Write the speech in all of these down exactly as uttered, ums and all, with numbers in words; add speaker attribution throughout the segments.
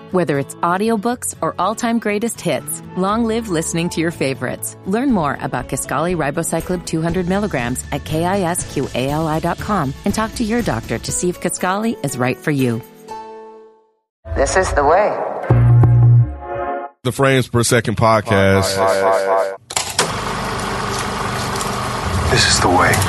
Speaker 1: Whether it's audiobooks or all-time greatest hits, long live listening to your favorites. Learn more about Kisqali Ribociclib two hundred milligrams at kisqali dot com and talk to your doctor to see if Kisqali is right for you.
Speaker 2: This is the way.
Speaker 3: The Frames Per Second podcast.
Speaker 4: This is the way.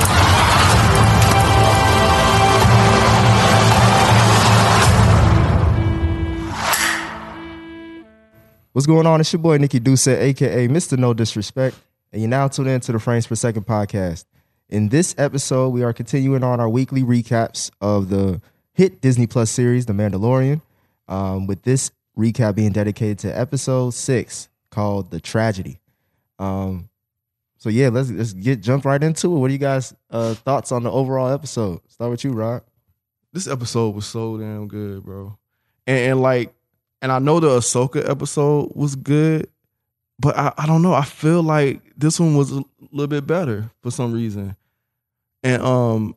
Speaker 5: What's going on? It's your boy Nikki Doucette, aka Mister No Disrespect, and you're now tuned in to the Frames Per Second podcast. In this episode, we are continuing on our weekly recaps of the hit Disney Plus series, The Mandalorian, um, with this recap being dedicated to episode six called The Tragedy. Um, so yeah, let's let's get jump right into it. What are you guys' uh, thoughts on the overall episode? Start with you, Rod.
Speaker 3: This episode was so damn good, bro. And, and like, and I know the Ahsoka episode was good, but I, I don't know. I feel like this one was a little bit better for some reason. And um,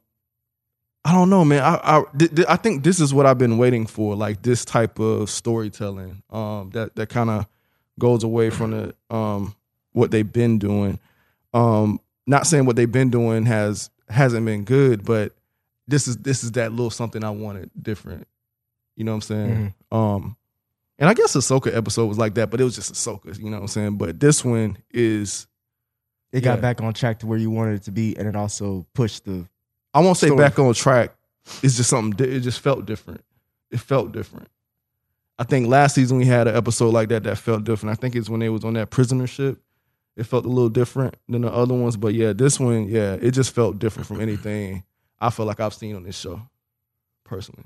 Speaker 3: I don't know, man. I I, th- th- I think this is what I've been waiting for, like this type of storytelling um, that that kind of goes away from the um, what they've been doing. Um, not saying what they've been doing has hasn't been good, but this is this is that little something I wanted different. You know what I'm saying? Mm-hmm. Um, and I guess Ahsoka episode was like that, but it was just Ahsoka. You know what I'm saying? But this one is
Speaker 5: it got yeah. back on track to where you wanted it to be, and it also pushed the.
Speaker 3: I won't say
Speaker 5: story.
Speaker 3: back on track. It's just something. It just felt different. It felt different. I think last season we had an episode like that that felt different. I think it's when they was on that prisoner ship. It felt a little different than the other ones, but yeah, this one, yeah, it just felt different from anything I feel like I've seen on this show, personally.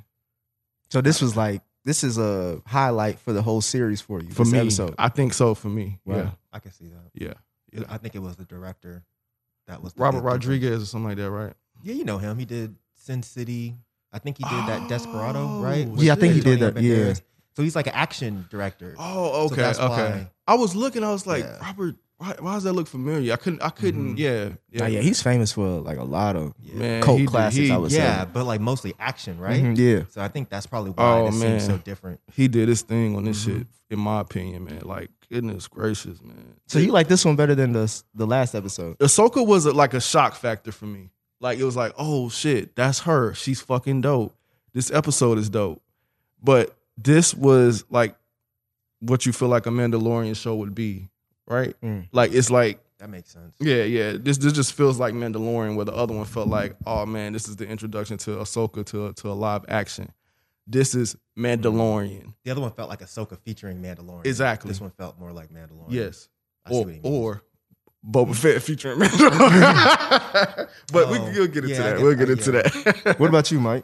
Speaker 5: So this was like this is a highlight for the whole series for you.
Speaker 3: For
Speaker 5: this
Speaker 3: me,
Speaker 5: episode.
Speaker 3: I think so. For me,
Speaker 5: wow.
Speaker 3: yeah,
Speaker 6: I can see that.
Speaker 3: Yeah, yeah.
Speaker 6: I think it was the director that was the
Speaker 3: Robert Rodriguez or something like that, right?
Speaker 6: Yeah, you know him. He did Sin City. I think he did that Desperado, right?
Speaker 5: Yeah, I think he did that. Yeah.
Speaker 6: So he's like an action director.
Speaker 3: Oh, okay,
Speaker 6: so
Speaker 3: okay.
Speaker 6: Why,
Speaker 3: I was looking. I was like,
Speaker 6: yeah.
Speaker 3: Robert. Why, why does that look familiar? I couldn't. I couldn't. Mm-hmm. Yeah, yeah.
Speaker 5: Nah, yeah, he's famous for like a lot of
Speaker 6: yeah.
Speaker 3: Man,
Speaker 5: cult
Speaker 3: he,
Speaker 5: classics.
Speaker 3: He,
Speaker 5: I would
Speaker 6: yeah,
Speaker 5: say.
Speaker 6: but like mostly action, right?
Speaker 5: Mm-hmm, yeah.
Speaker 6: So I think that's probably why
Speaker 3: oh,
Speaker 6: it
Speaker 3: man.
Speaker 6: seems so different.
Speaker 3: He did his thing on this
Speaker 6: mm-hmm.
Speaker 3: shit, in my opinion, man. Like, goodness gracious, man.
Speaker 5: So you like this one better than the the last episode?
Speaker 3: Ahsoka was a, like a shock factor for me. Like it was like, oh shit, that's her. She's fucking dope. This episode is dope. But this was like what you feel like a Mandalorian show would be, right?
Speaker 5: Mm.
Speaker 3: Like it's like.
Speaker 6: That makes sense.
Speaker 3: Yeah, yeah. This this just feels like Mandalorian, where the other one felt like, oh man, this is the introduction to Ahsoka to to a live action. This is Mandalorian.
Speaker 6: The other one felt like Ahsoka featuring Mandalorian.
Speaker 3: Exactly.
Speaker 6: This one felt more like Mandalorian.
Speaker 3: Yes.
Speaker 6: I
Speaker 3: Or or Boba Fett featuring Mandalorian. But
Speaker 6: oh,
Speaker 3: we we'll get into
Speaker 6: yeah,
Speaker 3: that.
Speaker 6: get,
Speaker 3: We'll get
Speaker 6: uh,
Speaker 3: into
Speaker 6: yeah.
Speaker 3: that.
Speaker 5: What about you, Mike?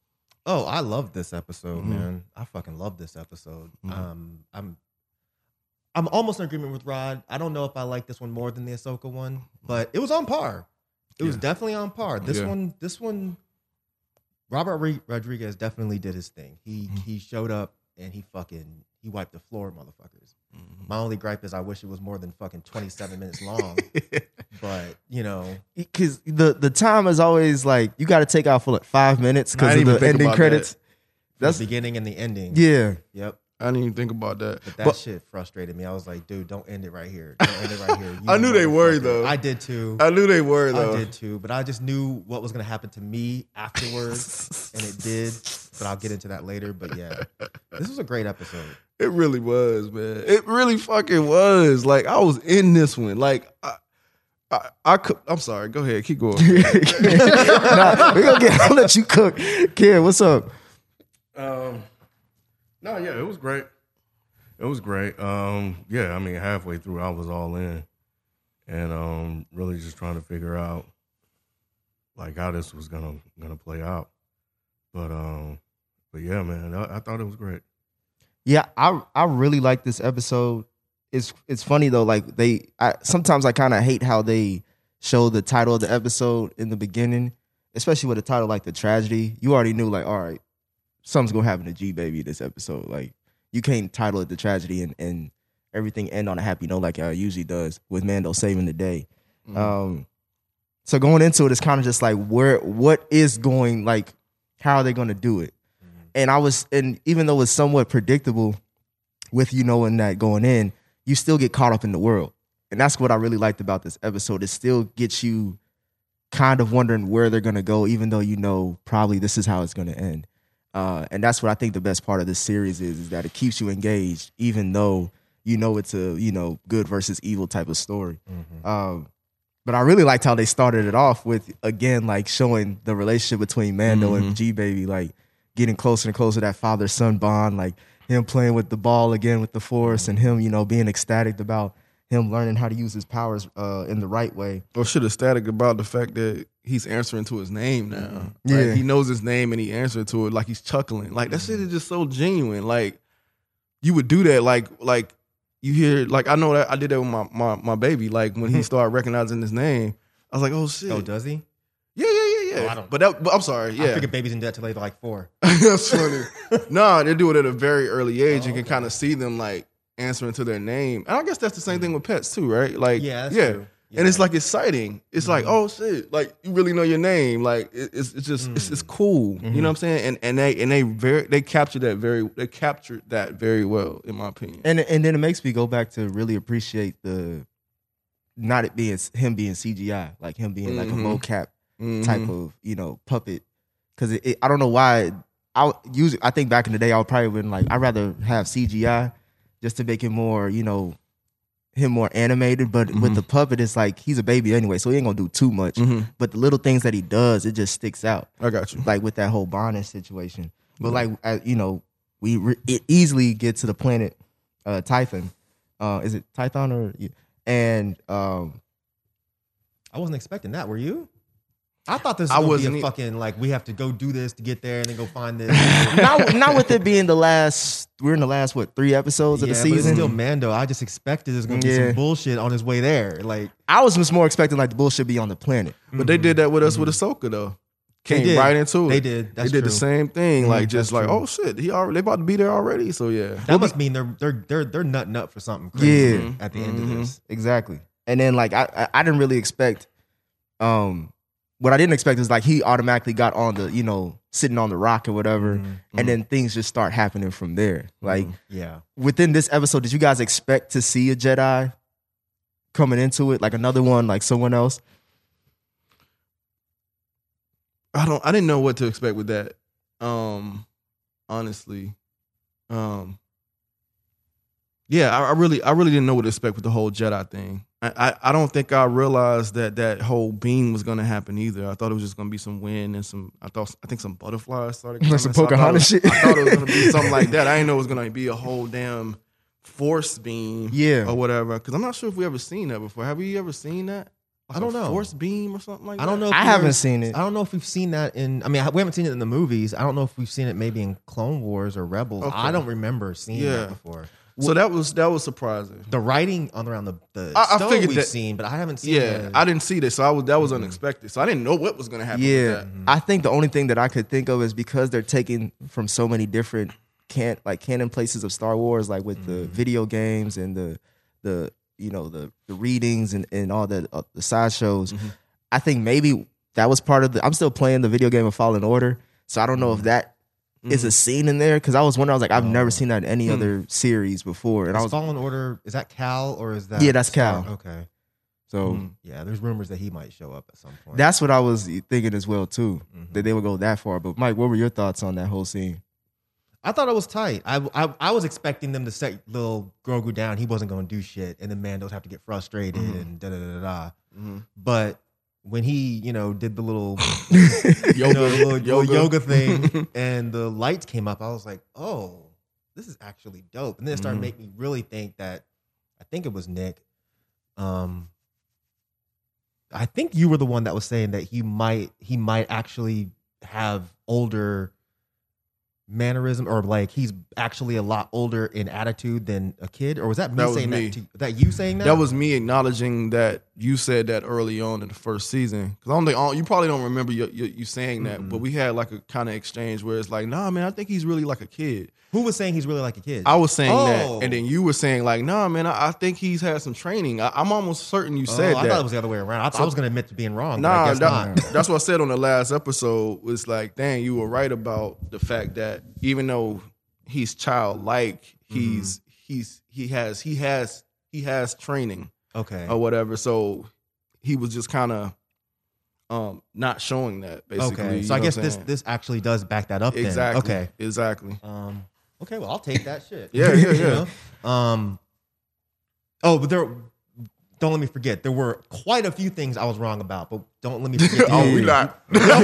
Speaker 6: Oh, I love this episode,
Speaker 3: Mm-hmm.
Speaker 6: man. I fucking love this episode.
Speaker 3: Mm-hmm.
Speaker 6: Um, I'm I'm almost in agreement with Rod. I don't know if I like this one more than the Ahsoka one, but it was on par. It was
Speaker 3: Yeah.
Speaker 6: definitely on par. This
Speaker 3: Yeah.
Speaker 6: one, this one, Robert Rodriguez definitely did his thing. He
Speaker 3: Mm-hmm.
Speaker 6: he showed up and he fucking he wiped the floor, motherfuckers.
Speaker 3: Mm-hmm.
Speaker 6: My only gripe is I wish it was more than fucking twenty-seven minutes long. But you know,
Speaker 5: Because the the time is always like you got to take out for like five minutes
Speaker 3: I
Speaker 5: because
Speaker 3: didn't
Speaker 5: of
Speaker 3: even
Speaker 5: the
Speaker 3: think
Speaker 5: ending
Speaker 3: about
Speaker 5: credits.
Speaker 6: that's
Speaker 5: That's
Speaker 6: the beginning and the ending.
Speaker 5: yeah.
Speaker 6: Yep.
Speaker 3: I didn't even think about that.
Speaker 6: But that
Speaker 3: But
Speaker 6: shit frustrated me. I was like, dude, don't end it right here. Don't end it right here. You
Speaker 3: I knew they were,
Speaker 6: motherfucker.
Speaker 3: though.
Speaker 6: I did too.
Speaker 3: I knew they were though.
Speaker 6: I did too. But I just knew what was going to happen to me afterwards. And it did. But I'll get into that later. But yeah, this was a great episode.
Speaker 3: It really was, man. It really fucking was. Like I was in this one. Like I, I, I could. I'm sorry. Go ahead. Keep going.
Speaker 5: Nah, we gonna get. I'll let you cook. Kid, what's up?
Speaker 7: Um, no, yeah, it was great. It was great. Um, yeah, I mean, halfway through, I was all in, and um, really just trying to figure out like how this was gonna gonna play out. But um, but yeah, man, I, I thought it was great.
Speaker 5: Yeah, I I really like this episode. It's it's funny though, like they I sometimes I kind of hate how they show the title of the episode in the beginning, especially with a title like The Tragedy. You already knew like, all right, something's gonna happen to G Baby this episode. Like you can't title it The Tragedy and, and everything end on a happy note like it usually does with Mando saving the day. Mm-hmm. Um, so going into it, it's kind of just like where what is going like how are they gonna do it? Mm-hmm. And I was and even though it's somewhat predictable, with you knowing that going in, you still get caught up in the world. And that's what I really liked about this episode. It still gets you kind of wondering where they're going to go, even though you know probably this is how it's going to end. Uh, and that's what I think the best part of this series is, is that it keeps you engaged, even though you know it's a, you know, good versus evil type of story. Mm-hmm. Um, but I really liked how they started it off with, again, like showing the relationship between Mando mm-hmm. and G-Baby, like getting closer and closer to that father-son bond, like him playing with the ball again with the Force mm-hmm. and him, you know, being ecstatic about him learning how to use his powers uh, in the right way.
Speaker 3: Or should ecstatic about the fact that he's answering to his name now.
Speaker 5: Yeah.
Speaker 3: Like, he knows his name and he answers to it like he's chuckling. Like, that shit is just so genuine. Like, you would do that. Like, like you hear, like, I know that I did that with my, my, my baby. Like, when he started recognizing his name, I was like, oh, shit.
Speaker 6: Oh, does he?
Speaker 3: Yeah, yeah, yeah, yeah.
Speaker 6: Oh, I don't,
Speaker 3: but, that, but I'm sorry, yeah.
Speaker 6: I figured babies in debt till they were like four.
Speaker 3: That's funny. No, they do it at a very early age.
Speaker 6: Oh,
Speaker 3: you can
Speaker 6: okay.
Speaker 3: kind of see them, like, answering to their name. And I guess that's the same thing with pets too, right? Like,
Speaker 6: Yeah, that's
Speaker 3: yeah.
Speaker 6: true.
Speaker 3: And it's like exciting. It's mm-hmm. like, oh shit, like you really know your name. Like it, it's it's just mm. it's, it's cool. Mm-hmm. You know what I'm saying? And and they and they very they captured that very they captured that very well, in my opinion.
Speaker 5: And and then it makes me go back to really appreciate the not it being him being C G I, like him being mm-hmm. like a mocap mm-hmm. type of, you know, puppet. Because it, it, I don't know why. I usually I think back in the day I would probably been like I'd rather have C G I just to make it more, you know, him more animated. But mm-hmm. with the puppet, it's like he's a baby anyway, so he ain't gonna do too much. Mm-hmm. But the little things that he does, it just sticks out.
Speaker 3: I got you.
Speaker 5: Like with that whole bonding situation. But mm-hmm. like uh, you know, we re- it easily get to the planet uh, Tython. Uh, is it Tython or and um,
Speaker 6: I wasn't expecting that. Were you? I thought this was
Speaker 3: I
Speaker 6: gonna
Speaker 3: wasn't
Speaker 6: be a
Speaker 3: e-
Speaker 6: fucking like we have to go do this to get there and then go find this.
Speaker 5: not, not with it being the last. We're in the last what three episodes
Speaker 6: yeah,
Speaker 5: of the
Speaker 6: but it's
Speaker 5: season.
Speaker 6: still Mando. I just expected there's gonna be
Speaker 5: Yeah.
Speaker 6: some bullshit on his way there. Like
Speaker 5: I was just more expecting like the bullshit be on the planet.
Speaker 3: But they did that with us with Ahsoka though. Came
Speaker 6: did.
Speaker 3: right into it.
Speaker 6: They did. That's
Speaker 3: they did
Speaker 6: true.
Speaker 3: the same thing.
Speaker 6: Mhm,
Speaker 3: Like just
Speaker 6: that's
Speaker 3: like,
Speaker 6: true.
Speaker 3: oh shit, he already they about to be there already. So yeah.
Speaker 6: that must mean they're they're they're they're nutting up for something crazy
Speaker 5: Yeah.
Speaker 6: at the end of this.
Speaker 5: Exactly. And then like I I, I didn't really expect. Um, what I didn't expect is like he automatically got on the you know sitting on the rock or whatever,
Speaker 6: Mm-hmm.
Speaker 5: and then things just start happening from there. Like
Speaker 6: Yeah.
Speaker 5: within this episode, did you guys expect to see a Jedi coming into it, like another one, like someone else?
Speaker 3: I don't I didn't know what to expect with that. Um honestly. Um Yeah, I, I really I really didn't know what to expect with the whole Jedi thing. I, I, I don't think I realized that that whole beam was gonna happen either. I thought it was just gonna be some wind and some I thought I think some butterflies started coming.
Speaker 5: Like some
Speaker 3: So I thought it
Speaker 5: Pocahontas
Speaker 3: was-
Speaker 5: shit.
Speaker 3: I thought it was gonna be something like that. I didn't know it was gonna be a whole damn force beam
Speaker 5: Yeah.
Speaker 3: or whatever. Because I'm not sure if we ever seen that before. Have we ever seen that? Like
Speaker 6: I don't
Speaker 3: a
Speaker 6: know.
Speaker 3: Force beam or something like
Speaker 6: I
Speaker 3: that?
Speaker 6: don't know. If
Speaker 5: I
Speaker 6: we
Speaker 5: haven't
Speaker 6: ever-
Speaker 5: seen it.
Speaker 6: I don't know if we've seen that in. I mean, we haven't seen it in the movies. I don't know if we've seen it maybe in Clone Wars or Rebels.
Speaker 3: Okay.
Speaker 6: I don't remember seeing
Speaker 3: Yeah.
Speaker 6: that before.
Speaker 3: So that was that was surprising.
Speaker 6: The writing on around the the
Speaker 3: I- I
Speaker 6: stone
Speaker 3: figured
Speaker 6: we've
Speaker 3: that-
Speaker 6: seen, but I haven't seen.
Speaker 3: Yeah,
Speaker 6: the-
Speaker 3: I didn't see this, so I was that was unexpected. So I didn't know what was gonna happen.
Speaker 5: Yeah,
Speaker 3: with that.
Speaker 5: I think the only thing that I could think of is because they're taking from so many different can like canon places of Star Wars, like with the video games and the the you know the the readings and and all the uh, the side shows. I think maybe that was part of the. I'm still playing the video game of Fallen Order, so I don't know if that is a scene in there because I was wondering. I was like, I've never seen that in any other series before, and I
Speaker 6: Is
Speaker 5: was
Speaker 6: Fallen Order, is that Cal or is that?
Speaker 5: Yeah, that's
Speaker 6: Star-
Speaker 5: Cal.
Speaker 6: Okay.
Speaker 5: so.
Speaker 6: Yeah, there's rumors that he might show up at some point.
Speaker 5: That's what I was thinking as well too, that they would go that far. But Mike, what were your thoughts on that whole scene?
Speaker 6: I thought it was tight. I, I I was expecting them to set little Grogu down. He wasn't going to do shit, and then Mandos have to get frustrated and da da da da. da. But when he, you know, did the little you know, the little yoga,
Speaker 3: Yoga.
Speaker 6: yoga thing, and the lights came up, I was like, oh, this is actually dope. And then it started making me really think that I think it was Nick. Um, I think you were the one that was saying that he might he might actually have older mannerism, or like he's actually a lot older in attitude than a kid, or was that me
Speaker 3: That was
Speaker 6: saying
Speaker 3: me.
Speaker 6: that to that you saying that?
Speaker 3: That was me acknowledging that you said that early on in the first season. Because I don't think you probably don't remember you, you, you saying that, but we had like a kind of exchange where it's like, nah, man, I think he's really like a kid.
Speaker 6: Who was saying he's really like a kid?
Speaker 3: I was saying
Speaker 6: Oh.
Speaker 3: that, and then you were saying like, nah, man, I, I think he's had some training. I, I'm almost certain you
Speaker 6: Oh,
Speaker 3: said
Speaker 6: I
Speaker 3: that.
Speaker 6: thought it was the other way around. I, thought I was going to admit to being wrong. but I
Speaker 3: Nah,
Speaker 6: guess
Speaker 3: that-
Speaker 6: not.
Speaker 3: that's what I said on the last episode. Was like, dang, you were right about the fact that even though he's childlike, he's he's he has he has he has training
Speaker 6: Okay.
Speaker 3: or whatever. So he was just kind of um not showing that basically.
Speaker 6: Okay.
Speaker 3: you
Speaker 6: So I
Speaker 3: know
Speaker 6: guess
Speaker 3: what I'm
Speaker 6: this
Speaker 3: saying?
Speaker 6: this actually does back that up. then.
Speaker 3: exactly
Speaker 6: Okay.
Speaker 3: exactly.
Speaker 6: Um. Okay. Well, I'll take that shit.
Speaker 3: Yeah, yeah,
Speaker 6: You
Speaker 3: yeah.
Speaker 6: know? Um. Oh, but there. Don't let me forget. There were quite a few things I was wrong about, but don't let me forget. to-
Speaker 3: Oh, we not.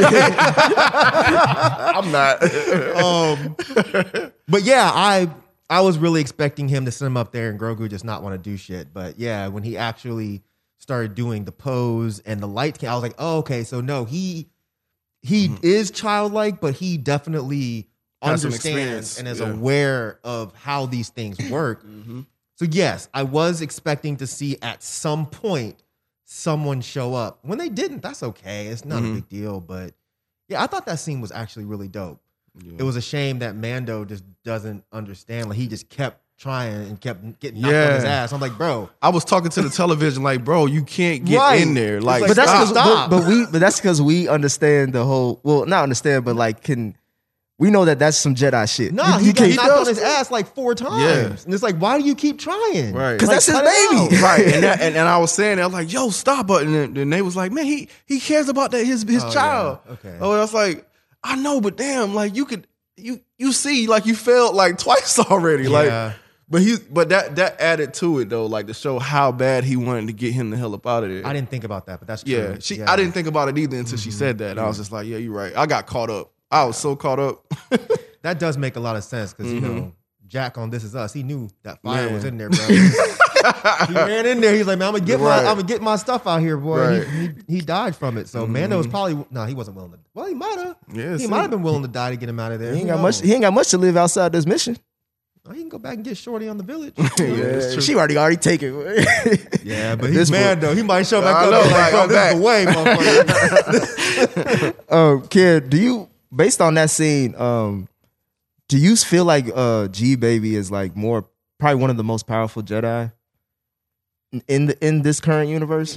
Speaker 3: I'm not.
Speaker 6: um, but yeah, I I was really expecting him to sit him up there and Grogu just not want to do shit. But yeah, when he actually started doing the pose and the light came, I was like, oh, okay, so no, he he
Speaker 3: Mm-hmm.
Speaker 6: is childlike, but he definitely
Speaker 3: Has some
Speaker 6: understands
Speaker 3: experience,
Speaker 6: and is
Speaker 3: yeah.
Speaker 6: aware of how these things work.
Speaker 3: Mm-hmm.
Speaker 6: So yes, I was expecting to see at some point someone show up. When they didn't, that's okay. It's not
Speaker 3: Mhm.
Speaker 6: a big deal. But yeah, I thought that scene was actually really dope.
Speaker 3: Yeah.
Speaker 6: It was a shame that Mando just doesn't understand. Like he just kept trying and kept getting knocked
Speaker 3: Yeah.
Speaker 6: on his ass. I'm like, bro,
Speaker 3: I was talking to the television like, bro, you can't get
Speaker 6: Right.
Speaker 3: in there.
Speaker 6: It's
Speaker 3: Like,
Speaker 6: like,
Speaker 5: But that's
Speaker 6: Stop.
Speaker 5: because
Speaker 6: Stop.
Speaker 5: but, but we but that's because we understand the whole well not understand but like can we know that that's some Jedi shit.
Speaker 6: nah,
Speaker 5: You-
Speaker 6: he
Speaker 5: you
Speaker 6: got
Speaker 5: can't-
Speaker 6: knocked on his ass like four times.
Speaker 3: Yeah.
Speaker 6: And it's like, why do you keep trying?
Speaker 3: Right.
Speaker 5: 'Cause
Speaker 6: Like,
Speaker 5: that's his
Speaker 6: cut it
Speaker 5: baby.
Speaker 6: out.
Speaker 3: right. And, that, and and I was saying, I was like, yo, stop. But and then, then they was like, man, he he cares about that his his
Speaker 6: Oh,
Speaker 3: child.
Speaker 6: yeah. Okay.
Speaker 3: Oh, I was like, I know, but damn, like you could you you see, like you failed like twice already. Like,
Speaker 6: Yeah.
Speaker 3: but he but that that added to it though, like to show how bad he wanted to get him the hell up out of there.
Speaker 6: I didn't think about that, but that's true.
Speaker 3: Yeah, she. I didn't think about it either until she said that. And I was just like, yeah, you're right. I got caught up. I was so caught up.
Speaker 6: That does make a lot of sense because you know Jack on This Is Us, he knew that fire
Speaker 3: Man.
Speaker 6: was in there, bro. He ran in there. He's like, man, I'm gonna get my,
Speaker 3: Right.
Speaker 6: I'm gonna get my stuff out here, boy. And
Speaker 3: Right.
Speaker 6: He, he he died from it. So Mando was probably no, he wasn't willing to. Well, he might have.
Speaker 3: Yeah,
Speaker 6: he
Speaker 3: see.
Speaker 6: might have been willing to die to get him out of there.
Speaker 5: He ain't
Speaker 6: Who
Speaker 5: got much
Speaker 6: knows?
Speaker 5: he ain't got much to live outside this mission.
Speaker 6: Oh, he can go back and get Shorty on the village.
Speaker 3: it's true.
Speaker 5: She already already taken.
Speaker 6: Yeah, but
Speaker 5: This
Speaker 6: he's Mando. He might show back
Speaker 3: I
Speaker 6: up.
Speaker 3: know,
Speaker 6: and be like,
Speaker 3: like,
Speaker 6: bro,
Speaker 3: I'm
Speaker 6: this is the way, motherfucker.
Speaker 5: Um, kid, do you based on that scene, um, do you feel like uh G Baby is like more probably one of the most powerful Jedi in the in this current universe?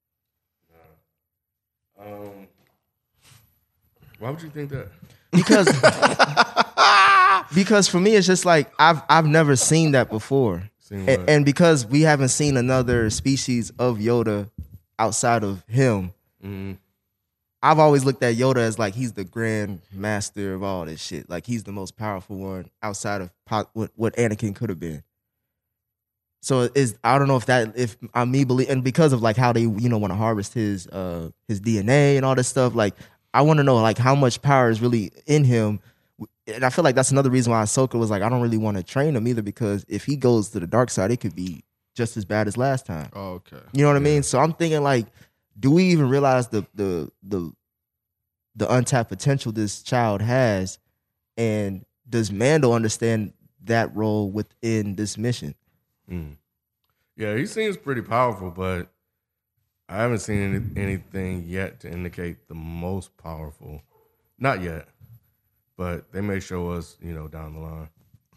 Speaker 7: Um, why would you think that?
Speaker 5: Because because for me it's just like I've I've never seen that before.
Speaker 7: Seen
Speaker 5: And,
Speaker 7: what?
Speaker 5: and because we haven't seen another species of Yoda outside of him,
Speaker 7: Mhm.
Speaker 5: I've always looked at Yoda as like he's the grand master of all this shit. Like he's the most powerful one outside of po- what, what Anakin could have been. So is I don't know if that if I'm me believe and because of like how they you know want to harvest his uh his D N A and all this stuff, like I want to know like how much power is really in him. And I feel like that's another reason why Ahsoka was like I don't really want to train him either, because if he goes to the dark side, it could be just as bad as last time.
Speaker 3: Oh, okay.
Speaker 5: You know what I mean? So I'm thinking like, do we even realize the the the the untapped potential this child has, and does Mando understand that role within this mission?
Speaker 7: Mm. Yeah, he seems pretty powerful, but I haven't seen any, anything yet to indicate the most powerful. Not yet, but they may show us, you know, down the line.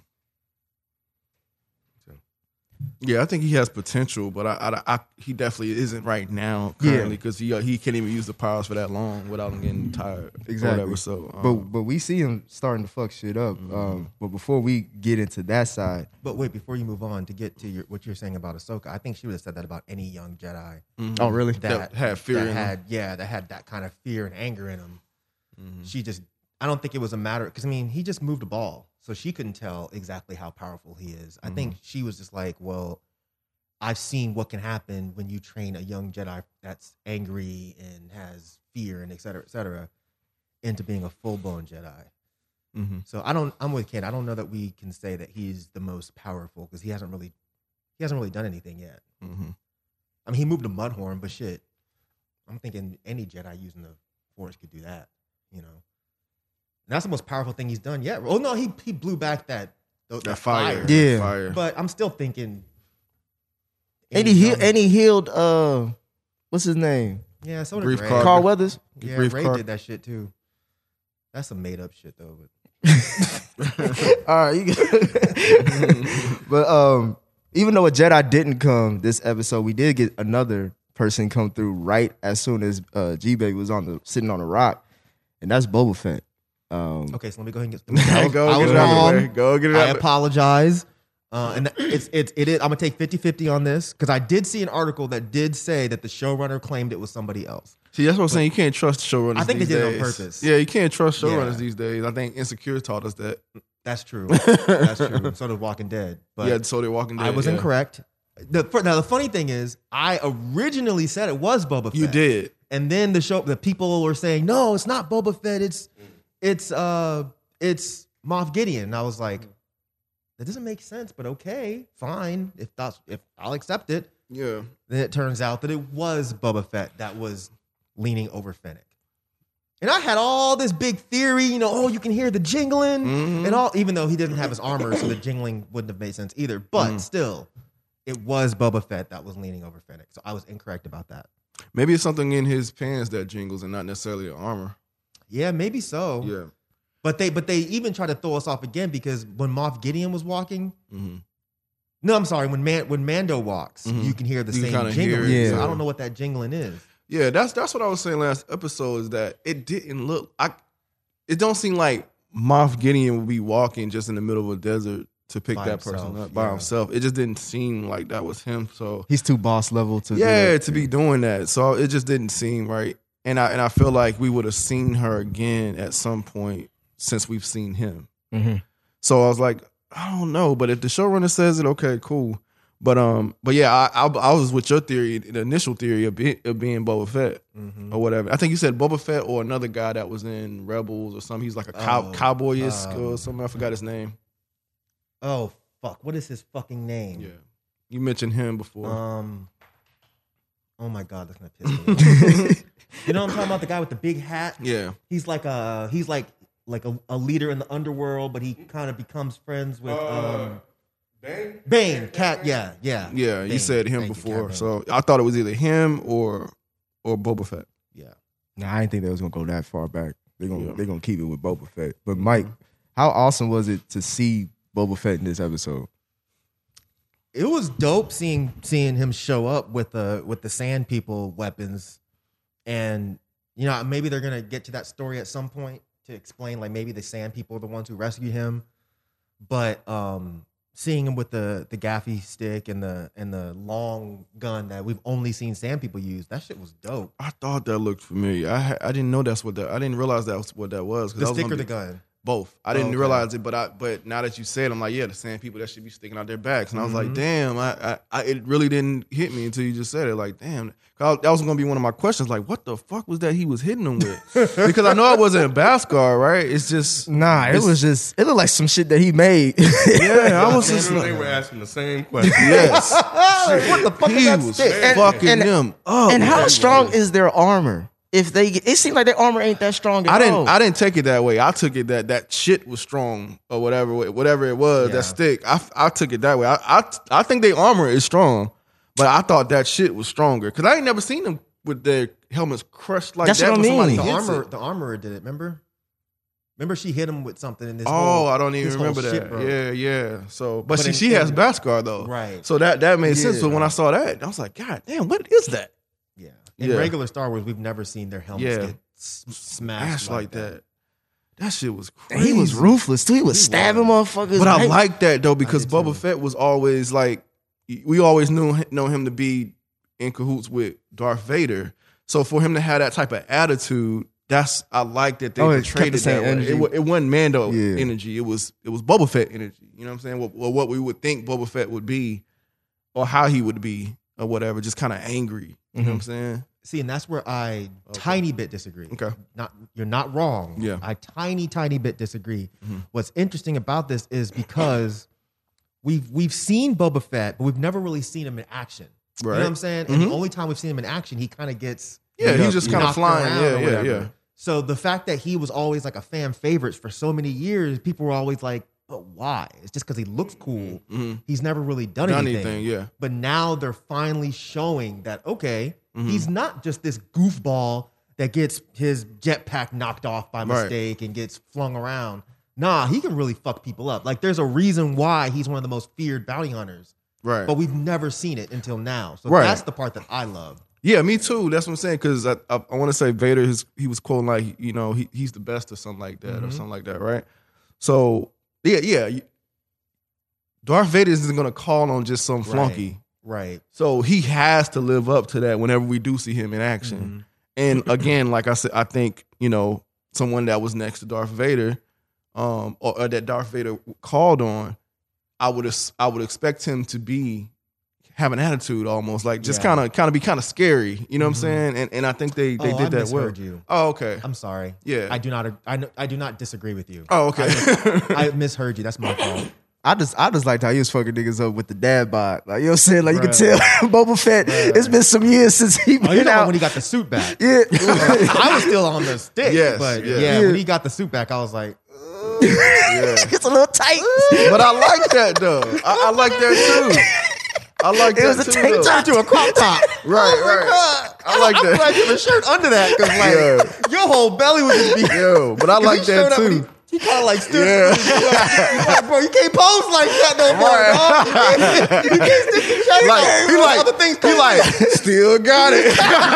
Speaker 7: So,
Speaker 3: Yeah, I think he has potential, but I, I, I he definitely isn't right now currently because he he can't even use the powers for that long without him getting tired. or
Speaker 5: Exactly.
Speaker 3: Whatever, so, um,
Speaker 5: But but we see him starting to fuck shit up. Um, but before we get into that side,
Speaker 6: But wait, before you move on to get to your, what you're saying about Ahsoka, I think she would have said that about any young Jedi
Speaker 5: oh really?
Speaker 6: that,
Speaker 3: That had fear
Speaker 6: that
Speaker 3: in 'em.
Speaker 6: had yeah, that had that kind of fear and anger in him.
Speaker 3: Mm-hmm.
Speaker 6: She just, I don't think it was a matter because I mean he just moved a ball, so she couldn't tell exactly how powerful he is. I think she was just like, well, I've seen what can happen when you train a young Jedi that's angry and has fear and et cetera, et cetera, into being a full blown Jedi.
Speaker 3: Mm-hmm.
Speaker 6: So I don't. I'm with Ken. I don't know that we can say that he's the most powerful because he hasn't really, he hasn't really done anything yet.
Speaker 3: Mm-hmm.
Speaker 6: I mean, he moved a Mudhorn, but shit, I'm thinking any Jedi using the Force could do that. You know, and that's the most powerful thing he's done yet. Oh no, he he blew back that that,
Speaker 3: That fire,
Speaker 5: Yeah.
Speaker 3: fire.
Speaker 6: But I'm still thinking.
Speaker 5: And he healed, and he healed. Uh, what's his name?
Speaker 6: yeah, so did
Speaker 3: Grief
Speaker 6: Ray.
Speaker 3: Karga.
Speaker 5: Carl Weathers.
Speaker 6: Yeah,
Speaker 3: Grief
Speaker 6: Ray
Speaker 3: Karga.
Speaker 6: did that shit too. That's some made up shit though. But
Speaker 5: All right, you got but um, even though a Jedi didn't come this episode, we did get another person come through right as soon as uh, G Baby was on the sitting on a rock, and that's Boba Fett. Um,
Speaker 6: okay, so let me go ahead and get. I was,
Speaker 3: Go
Speaker 6: I
Speaker 3: get
Speaker 6: was
Speaker 3: it out of the
Speaker 6: wrong.
Speaker 3: way. Go get it
Speaker 6: I
Speaker 3: out of the-
Speaker 6: apologize. Uh, and it's it's it is. I'm gonna take fifty-fifty on this because I did see an article that did say that the showrunner claimed it was somebody else.
Speaker 3: See, that's what I'm saying. You can't trust showrunners.
Speaker 6: I think they
Speaker 3: these
Speaker 6: did it on
Speaker 3: days.
Speaker 6: purpose.
Speaker 3: Yeah, you can't trust showrunners
Speaker 6: Yeah.
Speaker 3: these days. I think Insecure taught us that.
Speaker 6: That's true. That's true. So did Walking Dead. But
Speaker 3: yeah, so they're Walking Dead.
Speaker 6: I was
Speaker 3: yeah.
Speaker 6: incorrect. The, now the funny thing is, I originally said it was Boba Fett.
Speaker 3: You did.
Speaker 6: And then the show, the people were saying, no, it's not Boba Fett. It's it's uh it's Moff Gideon. And I was like, that doesn't make sense, but okay, fine. If that's if I'll accept it.
Speaker 3: Yeah.
Speaker 6: Then it turns out that it was Boba Fett that was leaning over Fennec. And I had all this big theory, you know, oh, you can hear the jingling
Speaker 3: Mhm.
Speaker 6: and all, even though he doesn't have his armor, so the jingling wouldn't have made sense either. But
Speaker 3: Mhm.
Speaker 6: still, it was Boba Fett that was leaning over Fennec. So I was incorrect about that.
Speaker 3: Maybe it's something in his pants that jingles and not necessarily the armor.
Speaker 6: Yeah, maybe so.
Speaker 3: Yeah.
Speaker 6: But they but they even tried to throw us off again because when Moff Gideon was walking,
Speaker 3: Mm-hmm.
Speaker 6: no, I'm sorry, when Man when Mando walks,
Speaker 3: Mhm.
Speaker 6: you can hear the
Speaker 3: You can
Speaker 6: same
Speaker 3: kinda hear
Speaker 6: jingling.
Speaker 5: it,
Speaker 6: So
Speaker 5: yeah.
Speaker 6: I don't know what that jingling is.
Speaker 3: Yeah, that's that's what I was saying last episode is that it didn't look I it don't seem like Moff Gideon would be walking just in the middle of a desert to pick
Speaker 6: By
Speaker 3: that
Speaker 6: himself,
Speaker 3: person up by
Speaker 6: yeah.
Speaker 3: himself. It just didn't seem like that was him. So
Speaker 5: He's too boss level to do
Speaker 3: yeah,
Speaker 5: that.
Speaker 3: to be doing that. So it just didn't seem right. And I and I feel like we would have seen her again at some point since we've seen him.
Speaker 5: Mhm.
Speaker 3: So I was like, I don't know, but if the showrunner says it, okay, cool. But um, but yeah, I I, I was with your theory, the initial theory of, be, of being Boba Fett
Speaker 6: Mhm.
Speaker 3: or whatever. I think you said Boba Fett or another guy that was in Rebels or something. He's like a cow,
Speaker 6: Oh,
Speaker 3: cowboyish or
Speaker 6: um,
Speaker 3: something. I forgot his name.
Speaker 6: Oh fuck! What is his fucking name?
Speaker 3: Yeah, you mentioned him before.
Speaker 6: Um. Oh my god, that's gonna piss me off. You know what I'm talking about? The guy with the big hat.
Speaker 3: yeah,
Speaker 6: He's like a he's like like a, a leader in the underworld, but he kind of becomes friends with um
Speaker 7: Bane?
Speaker 6: Bane. Cat. Yeah, yeah,
Speaker 3: yeah. You
Speaker 6: Bane.
Speaker 3: said him
Speaker 6: Thank you,
Speaker 3: before,
Speaker 6: Cat Bane.
Speaker 3: so I thought it was either him or or Boba Fett.
Speaker 6: yeah.
Speaker 5: Nah, I didn't think they was gonna go that far back. They're gonna
Speaker 3: Yeah.
Speaker 5: they gonna keep it with Boba Fett. But Mike, how awesome was it to see Boba Fett in this episode?
Speaker 6: It was dope seeing seeing him show up with the with the Sand People weapons, and you know maybe they're gonna get to that story at some point to explain like maybe the Sand People are the ones who rescued him, but um, seeing him with the the gaffy stick and the and the long gun that we've only seen Sand People use, that shit was dope.
Speaker 3: I thought that looked familiar. I ha- I didn't know that's what that. I didn't realize that was what that was. 'cause
Speaker 6: The
Speaker 3: that was
Speaker 6: stick
Speaker 3: gonna
Speaker 6: or the
Speaker 3: be-
Speaker 6: gun?
Speaker 3: Both. I didn't
Speaker 6: Okay.
Speaker 3: realize it, but I but now that you said it, I'm like, yeah, the same people that should be sticking out their backs. And I was like,
Speaker 6: Mhm.
Speaker 3: damn, I, I, I it really didn't hit me until you just said it. Like, damn. 'Cause that was gonna be one of my questions. Like, what the fuck was that he was hitting them with? Because I know it wasn't Beskar, right? It's just
Speaker 5: Nah, it
Speaker 3: It's-
Speaker 5: was just it looked like some shit that he made.
Speaker 3: yeah, I was
Speaker 7: They
Speaker 3: just
Speaker 7: were-
Speaker 3: like,
Speaker 7: they were asking the same question.
Speaker 3: yes.
Speaker 6: What the fuck is
Speaker 3: He
Speaker 6: that
Speaker 3: was
Speaker 6: stick?
Speaker 5: And-
Speaker 3: fucking
Speaker 5: and-
Speaker 3: them up.
Speaker 5: And how
Speaker 3: man.
Speaker 5: strong is their armor? If they, it seems like their armor ain't that strong at
Speaker 3: I didn't.
Speaker 5: all.
Speaker 3: I didn't take it that way. I took it that that shit was strong or whatever. Whatever it was,
Speaker 6: Yeah.
Speaker 3: that stick. I, I took it that way. I, I I think their armor is strong, but I thought that shit was stronger because I ain't never seen them with their helmets crushed like
Speaker 5: That's
Speaker 3: that.
Speaker 5: what I
Speaker 3: when somebody
Speaker 5: mean.
Speaker 6: The
Speaker 3: hits
Speaker 6: armor,
Speaker 3: it.
Speaker 6: the armorer did it. Remember? Remember she hit him with something in this.
Speaker 3: Oh,
Speaker 6: whole,
Speaker 3: I don't even
Speaker 6: his whole
Speaker 3: remember
Speaker 6: shit
Speaker 3: that.
Speaker 6: broke.
Speaker 3: Yeah, yeah. So, but,
Speaker 6: But
Speaker 3: see,
Speaker 6: in-
Speaker 3: she has
Speaker 6: in-
Speaker 3: Beskar though,
Speaker 6: Right.
Speaker 3: So that that made sense.
Speaker 6: Yeah.
Speaker 3: But when I saw that, I was like, God damn, what is that?
Speaker 6: Yeah. In
Speaker 3: Yeah.
Speaker 6: regular Star Wars, we've never seen their helmets
Speaker 3: Yeah.
Speaker 6: get s- smashed
Speaker 3: Ash like that. That shit was
Speaker 5: And
Speaker 3: crazy.
Speaker 5: he was ruthless too. He was
Speaker 6: He
Speaker 5: stabbing
Speaker 6: was.
Speaker 5: motherfuckers.
Speaker 3: But I
Speaker 5: right?
Speaker 3: like that though because
Speaker 6: did
Speaker 3: Boba
Speaker 6: too.
Speaker 3: Fett was always like we always knew know him to be in cahoots with Darth Vader. So for him to have that type of attitude, that's I like that they
Speaker 5: Oh, it
Speaker 3: portrayed
Speaker 5: kept the
Speaker 3: it that
Speaker 5: same
Speaker 3: way.
Speaker 5: energy.
Speaker 3: It, wa- it wasn't Mando
Speaker 5: Yeah.
Speaker 3: energy. It was it was Boba Fett energy. You know what I'm saying? What, what we would think Boba Fett would be, or how he would be, or whatever. Just kind of angry. You know what I'm saying?
Speaker 6: See, and that's where I tiny bit disagree.
Speaker 3: Okay.
Speaker 6: Not you're not wrong.
Speaker 3: Yeah.
Speaker 6: I tiny, tiny bit disagree.
Speaker 3: Mhm.
Speaker 6: What's interesting about this is because we've we've seen Boba Fett, but we've never really seen him in action. You know
Speaker 3: Right.
Speaker 6: what I'm saying? And
Speaker 3: Mhm.
Speaker 6: the only time we've seen him in action, he kind of gets
Speaker 3: Yeah,
Speaker 6: beat
Speaker 3: he's
Speaker 6: up,
Speaker 3: just kinda
Speaker 6: knocked
Speaker 3: flying.
Speaker 6: around
Speaker 3: Yeah,
Speaker 6: or
Speaker 3: yeah,
Speaker 6: whatever.
Speaker 3: yeah.
Speaker 6: So the fact that he was always like a fan favorite for so many years, people were always like, but why? It's just because he looks cool.
Speaker 3: Mhm.
Speaker 6: He's never really done,
Speaker 3: Done
Speaker 6: anything.
Speaker 3: anything, yeah.
Speaker 6: But now they're finally showing that, okay,
Speaker 3: Mhm.
Speaker 6: he's not just this goofball that gets his jetpack knocked off by
Speaker 3: Right.
Speaker 6: mistake and gets flung around. Nah, he can really fuck people up. Like there's a reason why he's one of the most feared bounty hunters.
Speaker 3: Right.
Speaker 6: But we've never seen it until now. So
Speaker 3: Right.
Speaker 6: that's the part that I love.
Speaker 3: Yeah, me too. That's what I'm saying. Because I, I, I want to say Vader, his, he was quoting like, you know, he, he's the best or something like that, or
Speaker 6: Mhm.
Speaker 3: something like that, right? So yeah, yeah. you- Darth Vader isn't gonna call on just some flunky.
Speaker 6: Right.
Speaker 3: So he has to live up to that whenever we do see him in action.
Speaker 6: Mm-hmm.
Speaker 3: And again, like I said, I think, you know, someone that was next to Darth Vader, um, or, or that Darth Vader called on, I would I would expect him to be have an attitude almost, like just kind of kind of be kind of scary. You know what I'm saying? And and I think they they
Speaker 6: Oh,
Speaker 3: did
Speaker 6: I
Speaker 3: that well.
Speaker 6: misheard you.
Speaker 3: Oh, okay.
Speaker 6: I'm sorry.
Speaker 3: Yeah.
Speaker 6: I do not. I, kn- I do not disagree with you.
Speaker 3: Oh, okay.
Speaker 6: I, I misheard you. That's my fault.
Speaker 5: I just I just liked how he was fucking niggas up with the dad bod. Like, you know what I'm saying? Like, you can
Speaker 6: Bruh.
Speaker 5: tell Boba Fett, it's been some years since he been
Speaker 6: Oh, you know
Speaker 5: out.
Speaker 6: when he got the suit back?
Speaker 5: Yeah.
Speaker 6: I was still on the stick.
Speaker 3: Yes,
Speaker 6: but
Speaker 3: yeah.
Speaker 6: yeah,
Speaker 5: Yeah.
Speaker 6: when he got the suit back, I was like,
Speaker 3: Yeah.
Speaker 5: It's a little tight.
Speaker 3: But I like that though. I, I like that too. I like
Speaker 5: It
Speaker 3: that
Speaker 5: was a
Speaker 3: too.
Speaker 5: tank
Speaker 3: though.
Speaker 5: top.
Speaker 6: to a crop top.
Speaker 3: Right,
Speaker 6: Oh my
Speaker 3: right.
Speaker 6: God.
Speaker 3: I like
Speaker 6: I'm
Speaker 3: that.
Speaker 6: glad you have a shirt under that because like
Speaker 3: Yeah.
Speaker 6: your whole belly would just be.
Speaker 3: Yo, but I
Speaker 6: Cause
Speaker 3: like
Speaker 6: he showed
Speaker 3: that
Speaker 6: up and
Speaker 3: too.
Speaker 6: He, he kind of like stood.
Speaker 3: Yeah.
Speaker 6: He's like, bro, you can't pose like that no more,
Speaker 3: Right.
Speaker 6: dog. You can't stick your chest
Speaker 3: Like
Speaker 6: out.
Speaker 3: he like
Speaker 6: other things.
Speaker 3: he like still got it.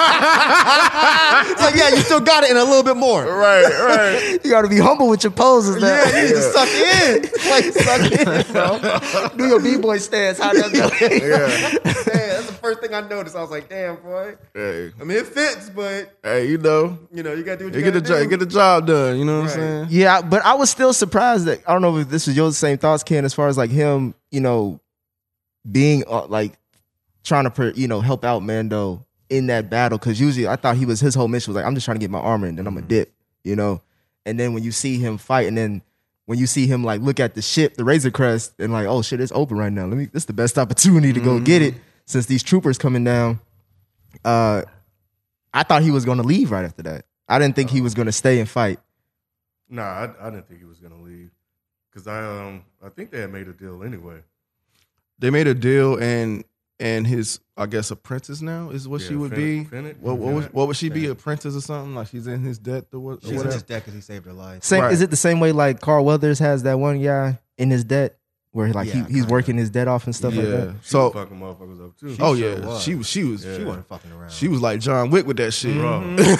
Speaker 6: It's like, yeah, you still got it and a little bit more.
Speaker 3: Right, right.
Speaker 5: You gotta be humble with your poses now.
Speaker 6: Yeah, you need to suck in. Like suck in, bro.
Speaker 5: Do your B-boy stance. How that go?
Speaker 3: Yeah.
Speaker 6: Damn, that's the first thing I noticed. I was like, damn, boy.
Speaker 3: Hey,
Speaker 6: I mean, it fits, but
Speaker 3: hey, you know,
Speaker 6: you know, you gotta do what you,
Speaker 3: you get the
Speaker 6: gotta
Speaker 3: job,
Speaker 6: do.
Speaker 3: get the job done. You know what
Speaker 6: Right.
Speaker 3: I'm saying?
Speaker 5: Yeah, but I was still surprised that I don't know if this was your same thoughts, Ken, as far as like him, you know, being uh, like trying to, per, you know, help out Mando in that battle. Because usually I thought he was his whole mission was like, I'm just trying to get my armor and then I'm a dip, you know. And then when you see him fight, and then when you see him like look at the ship, the Razor Crest, and like, oh shit, it's open right now. Let me. This is the best opportunity to go get it since these troopers coming down. Uh, I thought he was gonna leave right after that. I didn't think he was gonna stay and fight.
Speaker 7: Nah, I, I didn't think he was gonna leave because I um I think they had made a deal anyway.
Speaker 3: They made a deal, and and his I guess apprentice now is what
Speaker 7: Yeah,
Speaker 3: she would
Speaker 7: Fennec-
Speaker 3: be.
Speaker 7: Fennec?
Speaker 3: What, what, would,
Speaker 7: Fennec.
Speaker 3: what would she be?
Speaker 7: Fennec.
Speaker 3: Apprentice or something? Like she's in his debt or what? Or
Speaker 6: She's in
Speaker 3: whatever.
Speaker 6: his debt because he saved her life.
Speaker 5: Same
Speaker 3: Right.
Speaker 5: is it the same way like Carl Weathers has that one guy in his debt where like
Speaker 6: Yeah,
Speaker 5: he, he's
Speaker 6: kinda.
Speaker 5: working his debt off and stuff
Speaker 3: yeah.
Speaker 5: like that?
Speaker 7: She
Speaker 3: So
Speaker 7: was fucking motherfuckers up too.
Speaker 3: oh
Speaker 6: sure
Speaker 3: yeah,
Speaker 6: was.
Speaker 3: she was she was
Speaker 6: She wasn't fucking around.
Speaker 3: she was like John Wick with that shit.
Speaker 7: Bro.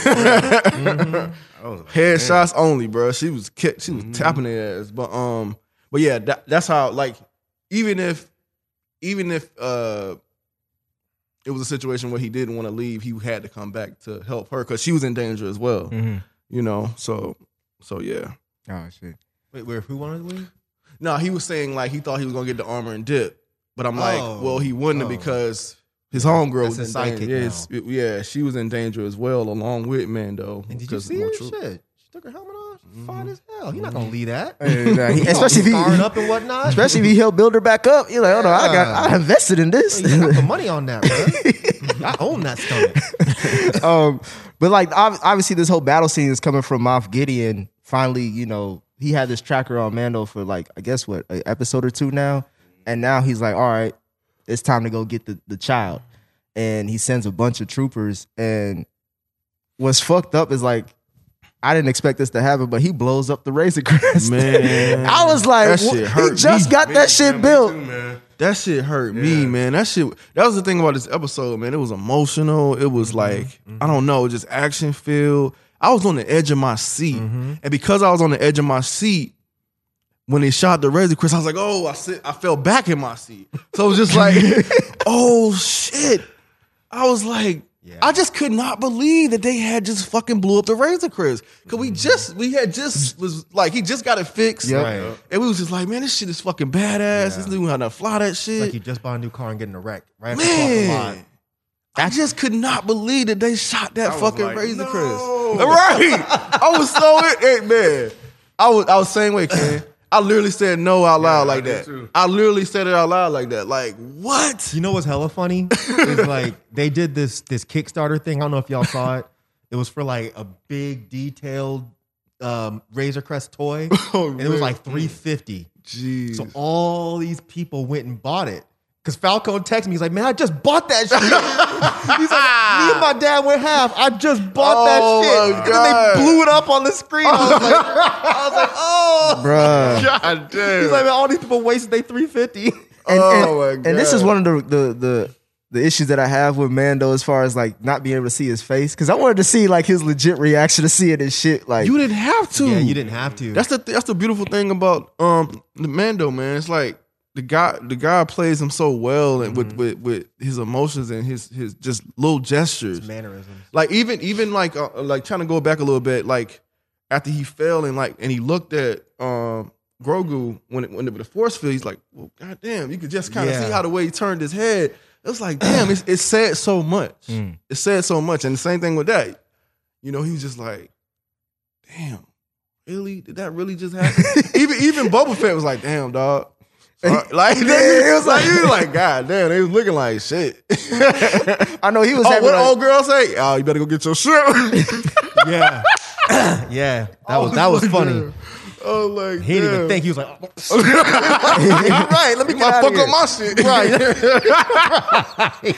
Speaker 6: Mm-hmm.
Speaker 7: I was like,
Speaker 3: Headshots only, bro. She was kick, she was
Speaker 7: Mhm.
Speaker 3: tapping their ass. But um, but yeah, that, that's how like even if even if uh it was a situation where he didn't want to leave, he had to come back to help her because she was in danger as well.
Speaker 5: Mm-hmm.
Speaker 3: You know, so so yeah.
Speaker 5: Oh shit.
Speaker 6: Wait, where? Who wanted to leave?
Speaker 3: No, he was saying like he thought he was gonna get the armor and dip, but I'm like,
Speaker 6: Oh.
Speaker 3: well, he wouldn't have
Speaker 6: Oh.
Speaker 3: because his homegirl
Speaker 6: That's
Speaker 3: was
Speaker 6: his
Speaker 3: in
Speaker 6: sidekick
Speaker 3: danger. Yeah, it's- it- yeah, she was in danger as well, along with Mando.
Speaker 6: And did you
Speaker 3: because
Speaker 6: see
Speaker 3: more
Speaker 6: her?
Speaker 3: troop-
Speaker 6: Shit, she took her helmet off. She's fine as hell. You're not gonna leave that.
Speaker 5: And, uh, he-
Speaker 6: You
Speaker 5: especially if he,
Speaker 6: scarring up and whatnot.
Speaker 5: especially if he helped build her back up. You're like, oh no, I got
Speaker 6: Yeah.
Speaker 5: I invested in this.
Speaker 6: You got the money on that, bro. I own that stomach.
Speaker 5: um, but like ob- obviously this whole battle scene is coming from Moff Gideon. Finally, you know, he had this tracker on Mando for like I guess what an episode or two now, and now he's like, all right, it's time to go get the the child, and he sends a bunch of troopers. And what's fucked up is like, I didn't expect this to happen, but he blows up the Razor Crest.
Speaker 3: Man,
Speaker 5: I was like,
Speaker 3: that
Speaker 5: wha-
Speaker 3: shit
Speaker 5: he
Speaker 3: hurt
Speaker 5: just
Speaker 3: me.
Speaker 5: got
Speaker 7: Me-
Speaker 5: that shit
Speaker 7: yeah, me
Speaker 5: built.
Speaker 7: too, man.
Speaker 3: That shit hurt me,
Speaker 7: Yeah.
Speaker 3: man. That shit. That was the thing about this episode, man. It was emotional. It was
Speaker 6: Mm-hmm.
Speaker 3: like I don't know, just action filled. I was on the edge of my seat,
Speaker 6: Mm-hmm.
Speaker 3: and because I was on the edge of my seat when they shot the Razor Crest, I was like, oh, I sit, I fell back in my seat. So it was just like, oh shit. I was like,
Speaker 6: Yeah.
Speaker 3: I just could not believe that they had just fucking blew up the Razor Crest. Cause we just, we had just was like, he just got it fixed.
Speaker 5: Yep.
Speaker 6: Right.
Speaker 3: And we was just like, man, this shit is fucking badass. This dude knew how to fly that shit.
Speaker 6: Like you just bought a new car and getting a wreck right after the lot.
Speaker 3: Man, I just could not believe that they shot that
Speaker 7: I was
Speaker 3: fucking
Speaker 7: like,
Speaker 3: Razor
Speaker 7: no.
Speaker 3: Crest. Right. I was so hey, man. I was I was same way, Ken. I literally said no out loud
Speaker 7: Yeah, I
Speaker 3: like
Speaker 7: did
Speaker 3: that.
Speaker 7: too.
Speaker 3: I literally said it out loud like that. Like, what?
Speaker 6: You know what's hella funny? Is like they did this this Kickstarter thing. I don't know if y'all saw it. It was for like a big detailed um, Razor Crest toy,
Speaker 3: Oh,
Speaker 6: and it was
Speaker 3: man.
Speaker 6: like three fifty.
Speaker 3: Jeez.
Speaker 6: So all these people went and bought it. Cause Falcone texted me, he's like, man, I just bought that shit. He's like, me and my dad went half. I just bought
Speaker 3: Oh,
Speaker 6: that
Speaker 3: my
Speaker 6: shit. And
Speaker 3: God.
Speaker 6: then they blew it up on the screen. I was like, I was like, oh.
Speaker 5: Bruh.
Speaker 3: God damn.
Speaker 6: He's like, man, all these people wasted their three fifty.
Speaker 5: And,
Speaker 3: Oh,
Speaker 5: and,
Speaker 3: my
Speaker 5: and this
Speaker 3: God.
Speaker 5: is one of the, the the the issues that I have with Mando as far as like not being able to see his face, because I wanted to see like his legit reaction to seeing this shit. Like,
Speaker 3: You didn't have to.
Speaker 6: Yeah, you didn't have to.
Speaker 3: That's the that's the beautiful thing about um the Mando, man. It's like the guy the guy plays him so well and with, with with his emotions and his his just little gestures,
Speaker 6: His mannerisms.
Speaker 3: like even even like uh, like trying to go back a little bit, like after he fell and like and he looked at um Grogu when it, when the force field, he's like, well, goddamn, you could just kind of
Speaker 6: Yeah.
Speaker 3: see how the way he turned his head. It was like, damn, it's, it said so much.
Speaker 6: Mm.
Speaker 3: It said so much, and the same thing with that. You know, he was just like, damn, really? Did that really just happen? even even Boba Fett was like, damn, dog. Like, like,
Speaker 5: Yeah, it was like-
Speaker 3: he was like, God damn, they was looking like shit.
Speaker 5: I know he was
Speaker 3: Oh,
Speaker 5: having
Speaker 3: what
Speaker 5: like-
Speaker 3: old girl say? Oh, you better go get your shit.
Speaker 6: Yeah. yeah. That was that was
Speaker 3: like,
Speaker 6: funny.
Speaker 3: damn. Oh, like
Speaker 6: He didn't even
Speaker 3: damn.
Speaker 6: think. He was like, oh,
Speaker 5: right, let me
Speaker 3: You
Speaker 5: get
Speaker 3: might
Speaker 5: out
Speaker 3: fuck
Speaker 5: of
Speaker 3: up
Speaker 5: here.
Speaker 3: my shit.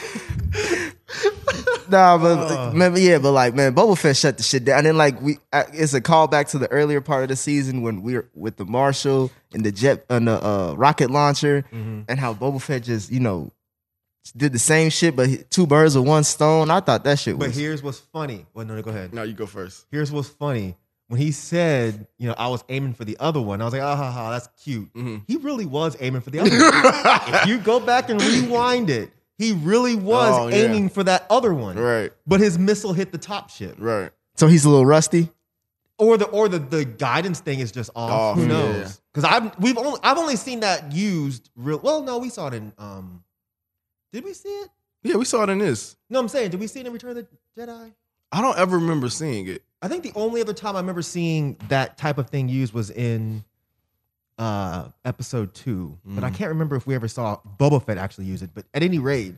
Speaker 5: Right. Nah, but man, yeah, but like, man, Boba Fett shut the shit down. And then like we, uh, it's a callback to the earlier part of the season when we were with the Marshal and the jet and the uh, rocket launcher, and how Boba Fett just you know did the same shit, but he- two birds with one stone. I thought that shit was.
Speaker 6: but here's what's funny. Well, no, no, go ahead.
Speaker 3: No, you go first.
Speaker 6: Here's what's funny. When he said, you know, I was aiming for the other one, I was like, ah, ha, ha, that's cute.
Speaker 3: Mhm.
Speaker 6: He really was aiming for the other one. If you go back and rewind it, he really was
Speaker 3: Oh, yeah.
Speaker 6: aiming for that other one.
Speaker 3: Right,
Speaker 6: But his missile hit the top ship.
Speaker 3: right.
Speaker 5: So he's a little rusty.
Speaker 6: Or the or the, the guidance thing is just off.
Speaker 3: Off,
Speaker 6: Who
Speaker 3: yeah.
Speaker 6: knows? Because I've we've only I've only seen that used real well, no, we saw it in um did we see it?
Speaker 3: Yeah, we saw it in this.
Speaker 6: No, I'm saying, did we see it in Return of the Jedi?
Speaker 3: I don't ever remember seeing it.
Speaker 6: I think the only other time I remember seeing that type of thing used was in uh, episode two. But I can't remember if we ever saw Boba Fett actually use it. But at any rate,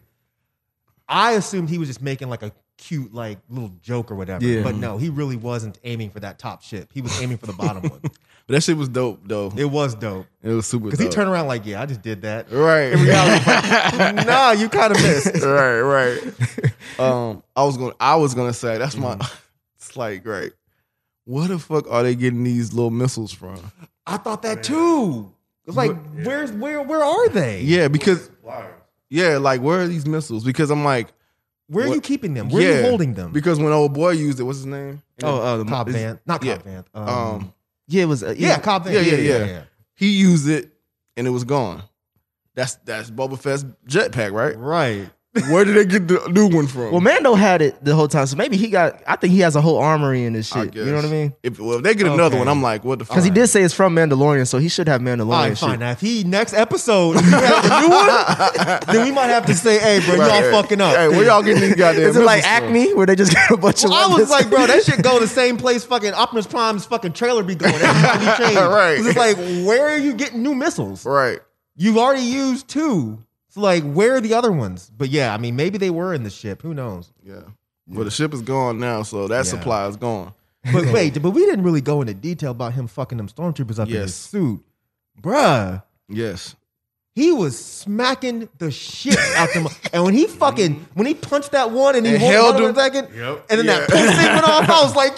Speaker 6: I assumed he was just making like a cute, like little joke or whatever.
Speaker 5: Yeah.
Speaker 6: But no, he really wasn't aiming for that top ship. He was aiming for the bottom one.
Speaker 3: But that shit was dope, though.
Speaker 6: It was dope.
Speaker 3: It was super dope.
Speaker 6: Because he turned around like, yeah, I just did that.
Speaker 3: Right.
Speaker 6: In reality, like, nah, you kind of missed.
Speaker 3: right, right. Um, I was gonna, I was gonna say that's my. It's like, right. Where the fuck are they getting these little missiles from?
Speaker 6: I thought that too. It's like, where's where where are they?
Speaker 3: Yeah, because
Speaker 7: Flyers.
Speaker 3: yeah, like where are these missiles? Because I'm like,
Speaker 6: Where are
Speaker 3: What-
Speaker 6: you keeping them? Where are you holding them?
Speaker 3: Because when old boy used it, what's his name?
Speaker 5: Oh, uh, the
Speaker 6: Cobb
Speaker 5: is-
Speaker 6: Vanth. Not
Speaker 3: yeah.
Speaker 6: Cobb Vanth. Um,
Speaker 3: Um,
Speaker 5: Yeah, it was. Uh,
Speaker 6: yeah, Cobb Vanth.
Speaker 3: yeah, yeah, yeah. he used it and it was gone. That's that's Boba Fett's jetpack, right?
Speaker 6: Right.
Speaker 3: Where did they get the new one from?
Speaker 5: Well, Mando had it the whole time, so maybe he got. I think he has a whole armory in this
Speaker 3: I
Speaker 5: shit. You know what I
Speaker 3: guess.
Speaker 5: mean?
Speaker 3: If, well, if they get another
Speaker 6: Okay.
Speaker 3: one, I'm like, what the fuck?
Speaker 5: Because he did say it's from Mandalorian, so he should have
Speaker 6: All
Speaker 5: Mandalorian
Speaker 6: right,
Speaker 5: shit.
Speaker 6: fine. Now, if he next episode if he has a new one, then we might have to say, "Hey, bro,
Speaker 3: Right,
Speaker 6: y'all
Speaker 3: right.
Speaker 6: fucking up."
Speaker 3: Hey, where y'all getting these goddamn
Speaker 5: Is it like
Speaker 3: missiles from?
Speaker 5: Acme where they just got a bunch of?
Speaker 6: Well, I was
Speaker 5: weapons?
Speaker 6: like, bro, that shit go the same place fucking Optimus Prime's fucking trailer be going. Every time he changed.
Speaker 3: Right.
Speaker 6: 'Cause it's like, where are you getting new missiles?
Speaker 3: Right.
Speaker 6: You've already used two. So like, where are the other ones? But yeah, I mean, maybe they were in the ship. Who knows?
Speaker 3: Yeah. But the ship is gone now, so that
Speaker 6: Yeah.
Speaker 3: supply is gone.
Speaker 6: But wait, but we didn't really go into detail about him fucking them stormtroopers up in his
Speaker 3: Yes.
Speaker 6: suit. Bruh.
Speaker 3: Yes.
Speaker 6: He was smacking the shit out them. And when he fucking, when he punched that one and he
Speaker 3: And
Speaker 6: held
Speaker 3: held
Speaker 6: him for a
Speaker 3: him.
Speaker 6: second,
Speaker 7: Yep.
Speaker 6: and then
Speaker 3: Yeah.
Speaker 6: that pink thing went off, I was like,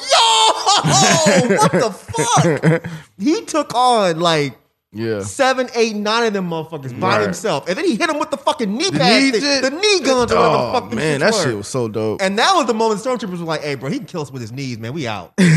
Speaker 6: yo, what the fuck? He took on like
Speaker 3: Yeah.
Speaker 6: seven, eight, nine of them motherfuckers by
Speaker 3: Right.
Speaker 6: himself. And then he hit him with the fucking knee
Speaker 3: The
Speaker 6: pads,
Speaker 3: knee
Speaker 6: thing,
Speaker 3: jet?
Speaker 6: the knee guns or whatever the
Speaker 3: Oh
Speaker 6: fuck them
Speaker 3: man,
Speaker 6: shits
Speaker 3: that
Speaker 6: were.
Speaker 3: shit was so dope.
Speaker 6: And that was the moment stormtroopers were like, hey, bro, he can kill us with his knees, man. We out.
Speaker 5: they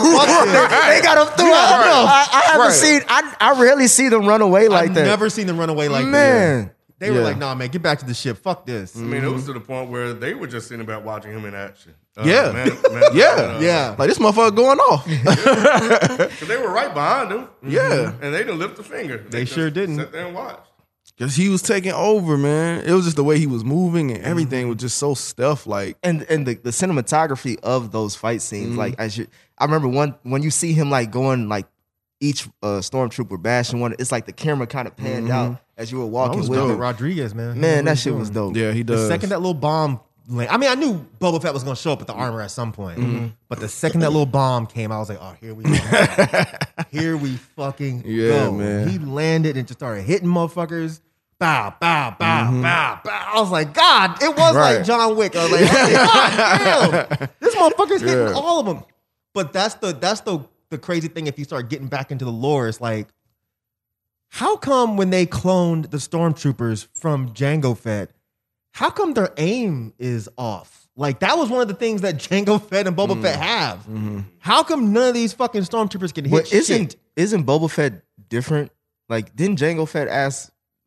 Speaker 5: got him through. I don't know. I, I haven't
Speaker 3: Right.
Speaker 5: seen. I I rarely see them run away like
Speaker 6: I've
Speaker 5: that.
Speaker 6: never seen them run away like that.
Speaker 5: Man.
Speaker 6: They were
Speaker 3: Yeah.
Speaker 6: like, nah, man, get back to the ship. Fuck this.
Speaker 7: I mean, it was to the point where they were just sitting back watching him in action. Uh,
Speaker 3: Yeah.
Speaker 7: man, man,
Speaker 3: Yeah.
Speaker 7: uh,
Speaker 6: Yeah.
Speaker 3: Like this motherfucker going off.
Speaker 7: 'cause they were right behind him.
Speaker 3: Yeah.
Speaker 7: And they didn't lift a finger.
Speaker 6: They
Speaker 7: just
Speaker 6: sure didn't.
Speaker 7: Sat there and watched.
Speaker 3: Cause he was taking over, man. It was just the way he was moving and everything was just so stealth like.
Speaker 5: and and the, the cinematography of those fight scenes,
Speaker 3: Mm-hmm.
Speaker 5: like as you, I remember one when you see him like going like each uh, stormtrooper bashing one. It's like the camera kind of panned out as you were
Speaker 6: That
Speaker 5: walking
Speaker 6: was
Speaker 5: with
Speaker 6: Robert
Speaker 5: him.
Speaker 6: Rodriguez, man. He knew
Speaker 5: Man,
Speaker 6: what
Speaker 5: that
Speaker 6: he
Speaker 5: shit
Speaker 6: doing.
Speaker 5: was dope.
Speaker 3: Yeah, he
Speaker 6: The
Speaker 3: does.
Speaker 6: second that little bomb, like, I mean, I knew Boba Fett was going to show up with the armor at some point. But the second that little bomb came, I was like, oh, here we go. Here we fucking
Speaker 3: Yeah,
Speaker 6: go.
Speaker 3: man.
Speaker 6: He landed and just started hitting motherfuckers. Bow, bow, bow, bow, bow. I was like, God, it was
Speaker 3: Right.
Speaker 6: like John Wick. I was like, God damn, this motherfucker's hitting
Speaker 3: Yeah.
Speaker 6: all of them. But that's the that's the the crazy thing. If you start getting back into the lore, it's like, how come when they cloned the stormtroopers from Jango Fett, how come their aim is off? Like that was one of the things that Jango Fett and Boba Fett have. How come none of these fucking stormtroopers can hit
Speaker 5: But isn't
Speaker 6: shit?
Speaker 5: isn't Boba Fett different? Like, didn't Jango Fett ask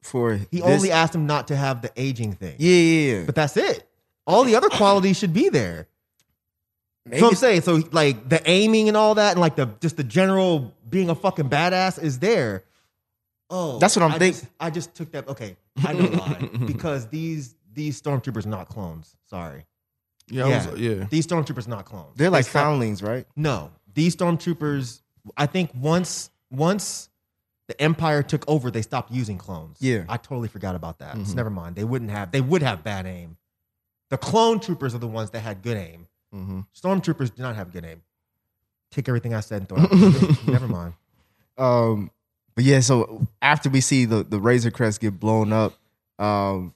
Speaker 5: for
Speaker 6: He
Speaker 5: this-
Speaker 6: only asked him not to have the aging thing.
Speaker 5: Yeah, yeah, yeah.
Speaker 6: But that's it. All the other qualities should be there.
Speaker 5: Maybe
Speaker 6: So I'm
Speaker 5: it's-
Speaker 6: saying, so like the aiming and all that, and like the just the general being a fucking badass is there. Oh,
Speaker 5: That's what I'm
Speaker 6: I
Speaker 5: think-
Speaker 6: just- I just took that. Okay, I know why. Because these these stormtroopers are not clones. Sorry.
Speaker 3: Yeah, I
Speaker 6: Yeah.
Speaker 3: was- yeah.
Speaker 6: These stormtroopers are not clones.
Speaker 5: they're like
Speaker 6: They stopped-
Speaker 5: foundlings, right?
Speaker 6: No, these stormtroopers. I think once once the Empire took over, they stopped using clones.
Speaker 5: Yeah.
Speaker 6: I totally forgot about that. So
Speaker 5: Mhm.
Speaker 6: never mind. They wouldn't have. They would have bad aim. The clone troopers are the ones that had good aim.
Speaker 5: Mm-hmm.
Speaker 6: Stormtroopers do not have good aim. Take everything I said and throw it out. Never mind.
Speaker 5: Um, but yeah, so after we see the the Razor Crest get blown up, um,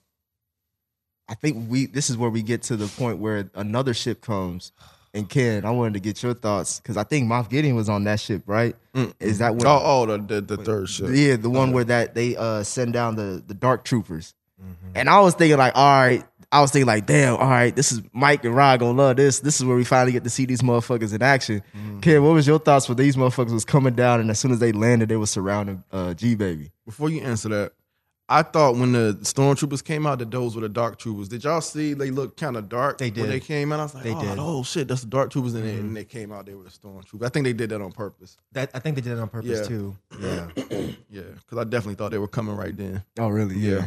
Speaker 5: I think we this is where we get to the point where another ship comes. And Ken, I wanted to get your thoughts because I think Moff Gideon was on that ship, right?
Speaker 3: Mm.
Speaker 5: Is that when?
Speaker 3: Oh, oh, the the, the third ship.
Speaker 5: Yeah, the one where that they uh send down the the Dark Troopers. And I was thinking like, all right, I was thinking like, damn, all right, this is Mike and Rod gonna love this. This is where we finally get to see these motherfuckers in action. Ken, what was your thoughts when these motherfuckers was coming down and as soon as they landed, they were surrounding uh, G Baby?
Speaker 3: Before you answer that, I thought when the stormtroopers came out that those were the dark troopers. Did y'all see they looked kind of dark
Speaker 6: They
Speaker 3: when
Speaker 6: did.
Speaker 3: they came out? I was like,
Speaker 6: They
Speaker 3: oh,
Speaker 6: did.
Speaker 3: oh shit, that's the dark troopers. And, they, and they came out, they were the stormtroopers. I think they did that on purpose.
Speaker 6: That I think they did it on purpose
Speaker 3: Yeah.
Speaker 6: too. Yeah.
Speaker 3: Yeah, because I definitely thought they were coming right then.
Speaker 5: Oh, really?
Speaker 3: Yeah.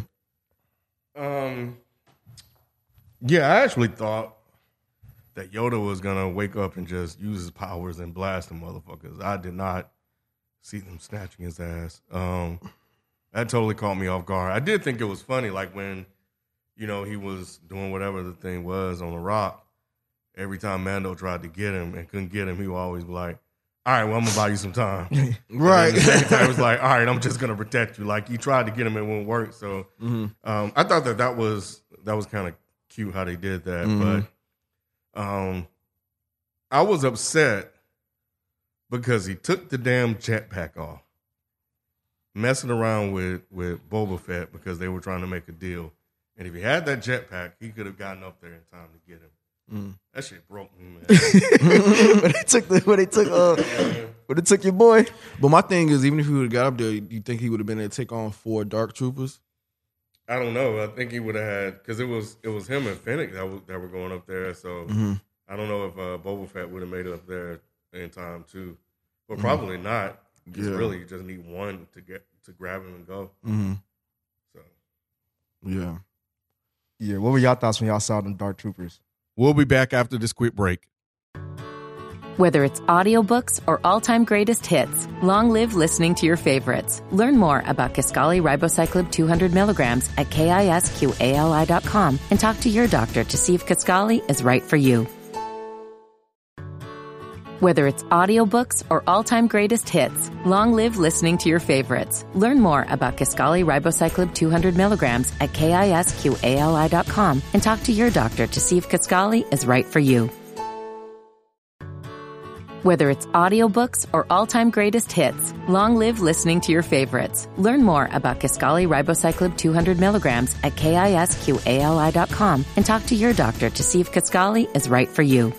Speaker 7: Um, yeah, I actually thought that Yoda was gonna wake up and just use his powers and blast the motherfuckers. I did not see them snatching his ass. Um, that totally caught me off guard. I did think it was funny, like when, you know, he was doing whatever the thing was on the rock. Every time Mando tried to get him and couldn't get him, he would always be like, "All right, well, I'm gonna buy you some time."
Speaker 3: Right.
Speaker 7: And then the second time, it was like, "All right, I'm just gonna protect you." Like you tried to get him, it wouldn't work. So
Speaker 3: Mhm.
Speaker 7: um, I thought that that was that was kind of cute how they did that.
Speaker 3: Mhm.
Speaker 7: But um, I was upset because he took the damn jetpack off, messing around with with Boba Fett because they were trying to make a deal. And if he had that jetpack, he could have gotten up there in time to get him.
Speaker 3: Mm.
Speaker 7: That shit broke me, man.
Speaker 5: when they took the when they took uh when they took your boy.
Speaker 3: But my thing is, even if he would have got up there, you think he would have been able to take on four dark troopers?
Speaker 7: I don't know. I think he would have had because it was it was him and Fennec that was, that were going up there. So
Speaker 3: Mhm.
Speaker 7: I don't know if uh, Boba Fett would have made it up there in time too, but probably not. Because
Speaker 3: Yeah.
Speaker 7: really, you just need one to get to grab him and go.
Speaker 3: Mm-hmm.
Speaker 7: So
Speaker 3: Yeah.
Speaker 5: Yeah, what were y'all thoughts when y'all saw them Dark Troopers?
Speaker 8: We'll be back after this quick break.
Speaker 1: Whether it's audiobooks or all-time greatest hits, long live listening to your favorites. Learn more about Kisqali Ribociclib two hundred milligrams at kisqali dot com and talk to your doctor to see if Kisqali is right for you. Whether it's audiobooks or all-time greatest hits, long live listening to your favorites. Learn more about Kisqali Ribociclib two hundred milligrams at kisqali dot com and talk to your doctor to see if Kisqali is right for you. Whether it's audiobooks or all-time greatest hits, long live listening to your favorites. Learn more about Kisqali Ribociclib two hundred milligrams at kisqali dot com and talk to your doctor to see if Kisqali is right for you.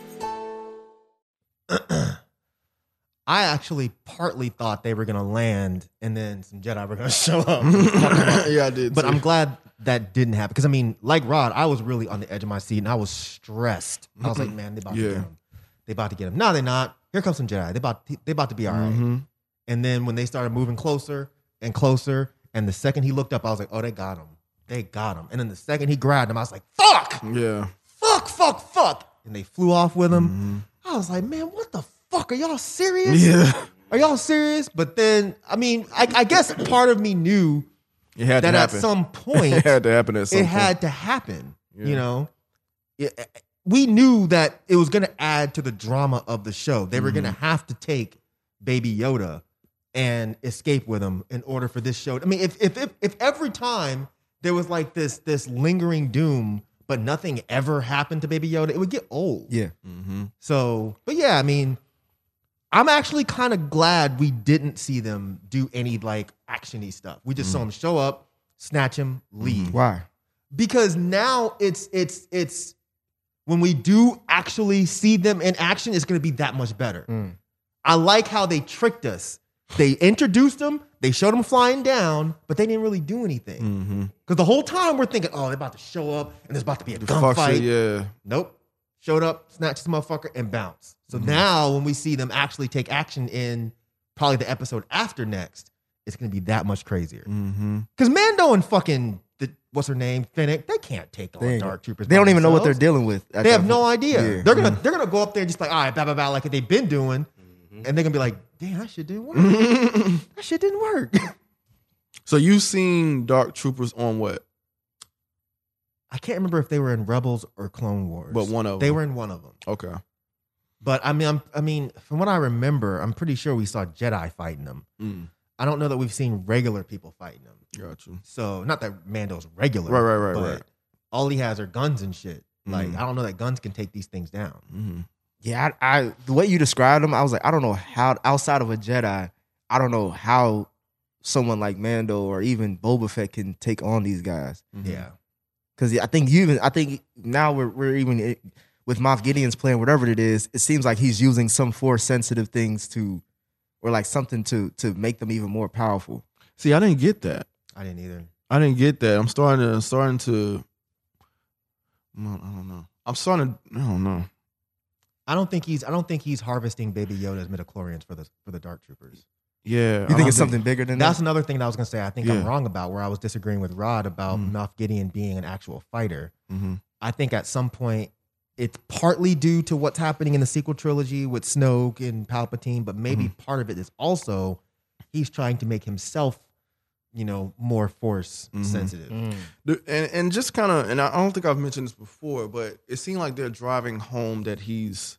Speaker 6: I actually partly thought they were gonna land and then some Jedi were gonna show up.
Speaker 3: Yeah, I did.
Speaker 6: But
Speaker 3: too.
Speaker 6: I'm glad that didn't happen. Because I mean, like Rod, I was really on the edge of my seat and I was stressed. I was like, man, they about to
Speaker 3: Yeah.
Speaker 6: get him. They about to get him. No, they're not. Here comes some Jedi. They about they about to be all right.
Speaker 3: Mhm.
Speaker 6: And then when they started moving closer and closer, and the second he looked up, I was like, oh, they got him. They got him. And then the second he grabbed him, I was like, fuck,
Speaker 3: Yeah.
Speaker 6: fuck, fuck, fuck. And they flew off with him.
Speaker 3: Mhm.
Speaker 6: I was like, man, what the fuck? Are y'all serious?
Speaker 3: Yeah.
Speaker 6: Are y'all serious? But then, I mean, I, I guess part of me knew
Speaker 3: It had
Speaker 6: that
Speaker 3: to
Speaker 6: at
Speaker 3: happen.
Speaker 6: some point
Speaker 3: it had to happen at some
Speaker 6: it
Speaker 3: point.
Speaker 6: had to happen.
Speaker 3: Yeah.
Speaker 6: You know, It- we knew that it was going to add to the drama of the show. They were going to have to take Baby Yoda and escape with him in order for this show. I mean, if if if, if every time there was like this this lingering doom, but nothing ever happened to Baby Yoda, it would get old.
Speaker 5: Yeah.
Speaker 3: Mm-hmm.
Speaker 6: So, but yeah, I mean, I'm actually kind of glad we didn't see them do any like actiony stuff. We just saw him show up, snatch him, leave.
Speaker 5: Why?
Speaker 6: Because now it's it's it's when we do actually see them in action, it's going to be that much better. I like how they tricked us. They introduced them, they showed them flying down, but they didn't really do anything.
Speaker 3: Mm-hmm.
Speaker 6: Because the whole time we're thinking, oh, they're about to show up and there's about to be a
Speaker 3: The fuck
Speaker 6: gunfight.
Speaker 3: shit, yeah.
Speaker 6: Nope. Showed up, snatched this motherfucker, and bounced. So
Speaker 3: Mhm.
Speaker 6: now when we see them actually take action in probably the episode after next, it's going to be that much crazier.
Speaker 3: Mm-hmm.
Speaker 6: Because Mando and fucking, the, what's her name, Fennec, they can't take on
Speaker 5: They ain't-
Speaker 6: Dark Troopers.
Speaker 5: They
Speaker 6: by
Speaker 5: don't even know what they're
Speaker 6: themselves.
Speaker 5: dealing with. at
Speaker 6: They
Speaker 5: that
Speaker 6: have no
Speaker 5: point.
Speaker 6: idea.
Speaker 5: Yeah.
Speaker 6: They're gonna they're gonna go up there and just like, all right, blah blah blah, like they've been doing, and they're gonna be like, damn, that shit didn't work. that shit didn't work.
Speaker 3: So you seen Dark Troopers on what?
Speaker 6: I can't remember if they were in Rebels or Clone Wars,
Speaker 3: But one of
Speaker 6: they
Speaker 3: them.
Speaker 6: were in one of them.
Speaker 3: Okay.
Speaker 6: But I mean, I'm, I mean, from what I remember, I'm pretty sure we saw Jedi fighting them.
Speaker 3: Mm.
Speaker 6: I don't know that we've seen regular people fighting them.
Speaker 3: Got you.
Speaker 6: So not that Mando's regular,
Speaker 3: Right, right, right,
Speaker 6: but
Speaker 3: right.
Speaker 6: all he has are guns and shit. Like
Speaker 3: Mhm.
Speaker 6: I don't know that guns can take these things down.
Speaker 3: Mm-hmm.
Speaker 5: Yeah, I, I the way you described them, I was like, I don't know how outside of a Jedi, I don't know how someone like Mando or even Boba Fett can take on these guys.
Speaker 6: Yeah.
Speaker 5: Because I think you even I think now we're we're even with Moff Gideon's plan, whatever it is, it seems like he's using some force sensitive things to, or like something to to make them even more powerful.
Speaker 3: See, I didn't get that.
Speaker 6: I didn't either.
Speaker 3: I didn't get that. I'm starting to starting to. I don't, I don't know. I'm starting. To, I don't know.
Speaker 6: I don't think he's. I don't think he's harvesting Baby Yoda's midichlorians for the for the Dark Troopers.
Speaker 3: Yeah,
Speaker 5: You think it's something bigger than
Speaker 6: That's
Speaker 5: that?
Speaker 6: another thing that I was gonna say. I think I'm
Speaker 3: Yeah.
Speaker 6: wrong about where I was disagreeing with Rod about
Speaker 3: Mm.
Speaker 6: Moff Gideon being an actual fighter.
Speaker 3: Mm-hmm.
Speaker 6: I think at some point it's partly due to what's happening in the sequel trilogy with Snoke and Palpatine, but maybe
Speaker 3: Mm-hmm.
Speaker 6: part of it is also he's trying to make himself, you know, more force
Speaker 3: Mhm.
Speaker 6: sensitive.
Speaker 3: The- And and just kind of, and I don't think I've mentioned this before, but it seemed like they're driving home that he's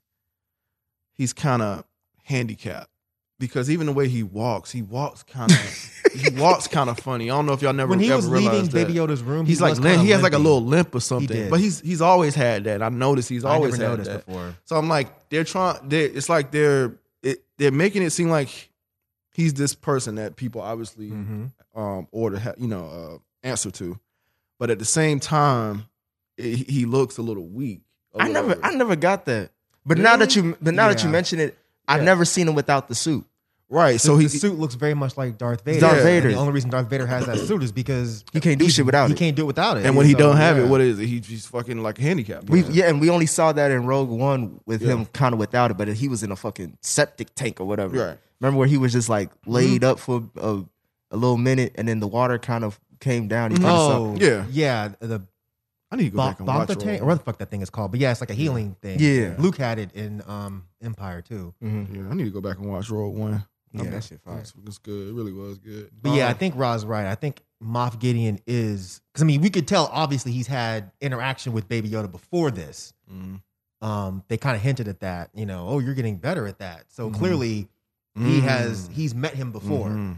Speaker 3: he's kind of handicapped because even the way he walks, he walks kind of he walks kind of funny. I don't know if y'all never
Speaker 6: When he
Speaker 3: ever
Speaker 6: was leaving
Speaker 3: realized that.
Speaker 6: Baby Yoda's room,
Speaker 3: He's
Speaker 6: he
Speaker 3: like
Speaker 6: was
Speaker 3: limp,
Speaker 6: kinda
Speaker 3: he has like a
Speaker 6: limping.
Speaker 3: little limp or something,
Speaker 6: did.
Speaker 3: but he's he's always had that. I noticed he's
Speaker 6: I
Speaker 3: always
Speaker 6: never
Speaker 3: had
Speaker 6: noticed
Speaker 3: that.
Speaker 6: before.
Speaker 3: So I'm like, they're trying. They it's like they're it, they're making it seem like he's this person that people obviously
Speaker 6: Mhm.
Speaker 3: um order ha- you know uh, answer to, but at the same time, it, he looks a little weak. or
Speaker 5: I never
Speaker 3: whatever.
Speaker 5: I never got that. But now that you but now that you
Speaker 6: Yeah.
Speaker 5: mention it, I've
Speaker 3: Yeah.
Speaker 5: never seen him without the suit.
Speaker 3: right.
Speaker 6: So
Speaker 3: So he
Speaker 6: the suit looks very much like Darth Vader.
Speaker 5: Darth
Speaker 6: And
Speaker 5: Vader.
Speaker 6: the only reason Darth Vader has that suit is because
Speaker 5: He can't do
Speaker 6: he's-
Speaker 5: shit without
Speaker 6: he
Speaker 5: it.
Speaker 6: can't do it without it.
Speaker 3: and when he
Speaker 6: So,
Speaker 3: don't have
Speaker 6: yeah.
Speaker 3: it, what is it? He, he's fucking like handicapped.
Speaker 5: We yeah, and we only saw that in Rogue One with
Speaker 3: Yeah.
Speaker 5: him kind of without it, but he was in a fucking septic tank or whatever.
Speaker 3: Right.
Speaker 5: Remember where he was just like laid up for a, a little minute, and then the water kind of came down. He kinda saw-
Speaker 6: Oh
Speaker 3: Yeah.
Speaker 6: yeah. The
Speaker 3: I need to go
Speaker 6: Ba-
Speaker 3: back and watch
Speaker 6: Bantha
Speaker 3: Rogue
Speaker 6: tank, or
Speaker 3: One.
Speaker 6: what the fuck that thing is called. But yeah, it's like a healing thing.
Speaker 5: Yeah.
Speaker 6: Luke had it in um, Empire too.
Speaker 5: Mhm.
Speaker 3: Yeah, I need to go back and watch Rogue One.
Speaker 5: Yeah,
Speaker 3: I'm-
Speaker 5: that shit fire.
Speaker 3: It's, it's good. It really was good.
Speaker 6: But yeah, I
Speaker 3: Um,
Speaker 6: think Rod's right. I think Moff Gideon is because I mean we could tell obviously he's had interaction with Baby Yoda before this.
Speaker 3: mhm.
Speaker 6: Um, they kind of hinted at that. You know, oh, you're getting better at that. So
Speaker 3: Mhm.
Speaker 6: clearly he
Speaker 3: Mm.
Speaker 6: has he's met him before.
Speaker 3: Mhm.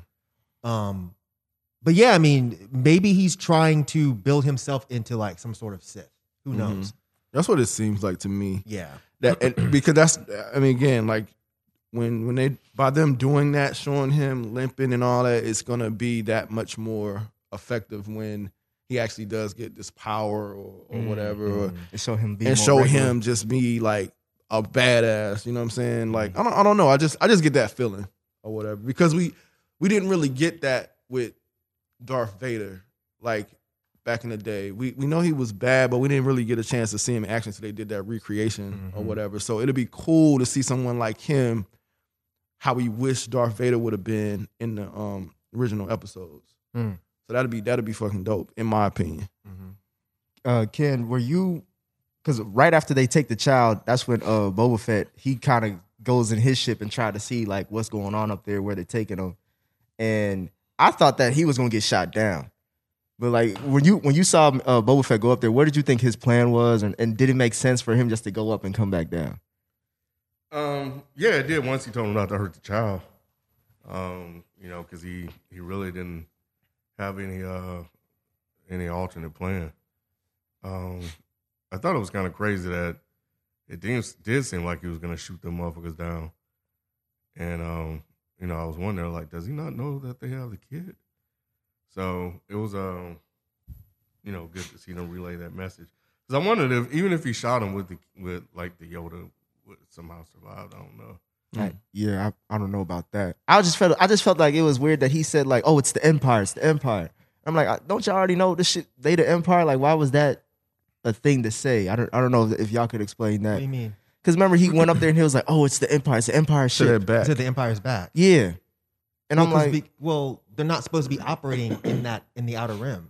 Speaker 6: Um, but yeah, I mean maybe he's trying to build himself into like some sort of Sith. Who
Speaker 3: Mhm.
Speaker 6: knows?
Speaker 3: That's what it seems like to me.
Speaker 6: Yeah.
Speaker 3: That and, because that's I mean again like when when they by them doing that, showing him limping and all that, it's gonna be that much more effective when he actually does get this power or, or whatever, or,
Speaker 5: And show him be
Speaker 3: and
Speaker 5: more
Speaker 3: show
Speaker 5: regular.
Speaker 3: him just be like a badass. You know what I'm saying? Like I don't I don't know. I just I just get that feeling or whatever because we we didn't really get that with Darth Vader like back in the day. We we know he was bad, but we didn't really get a chance to see him in action. So they did that recreation or
Speaker 6: Mhm.
Speaker 3: whatever. So it'd be cool to see someone like him, how we wish Darth Vader would have been in the um, original episodes.
Speaker 6: Mm.
Speaker 3: So that'd be that'd be fucking dope, in my opinion.
Speaker 5: uh, Ken, were you? Because right after they take the child, that's when uh, Boba Fett he kind of goes in his ship and try to see like what's going on up there where they're taking him. And I thought that he was gonna get shot down, but like when you when you saw uh, Boba Fett go up there, what did you think his plan was, and, and did it make sense for him just to go up and come back down?
Speaker 7: Um, yeah, it did once he told him not to hurt the child. Um, you know, because he he really didn't have any uh any alternate plan. Um, I thought it was kind of crazy that it did, did seem like he was gonna shoot them motherfuckers down. And um, you know, I was wondering like, does he not know that they have the kid? So it was um, you know, good to see them relay that message. Because I wondered if even if he shot him with the with like the Yoda would somehow survive. I don't know.
Speaker 5: Like, yeah, I, I don't know about that. I just felt I just felt like it was weird that he said like, "Oh, it's the Empire, it's the Empire." I'm like, don't y'all already know this shit? They the Empire. Like, why was that a thing to say? I don't I don't know if y'all could explain that.
Speaker 6: What do you mean?
Speaker 5: Because remember he went up there and he was like, "Oh, it's the Empire, it's the Empire
Speaker 3: So they're
Speaker 5: shit."
Speaker 6: He
Speaker 3: back.
Speaker 6: said the Empire's back.
Speaker 5: Yeah, and
Speaker 6: well,
Speaker 5: I'm
Speaker 6: 'cause
Speaker 5: like,
Speaker 6: be- well, they're not supposed to be operating in that in the Outer Rim.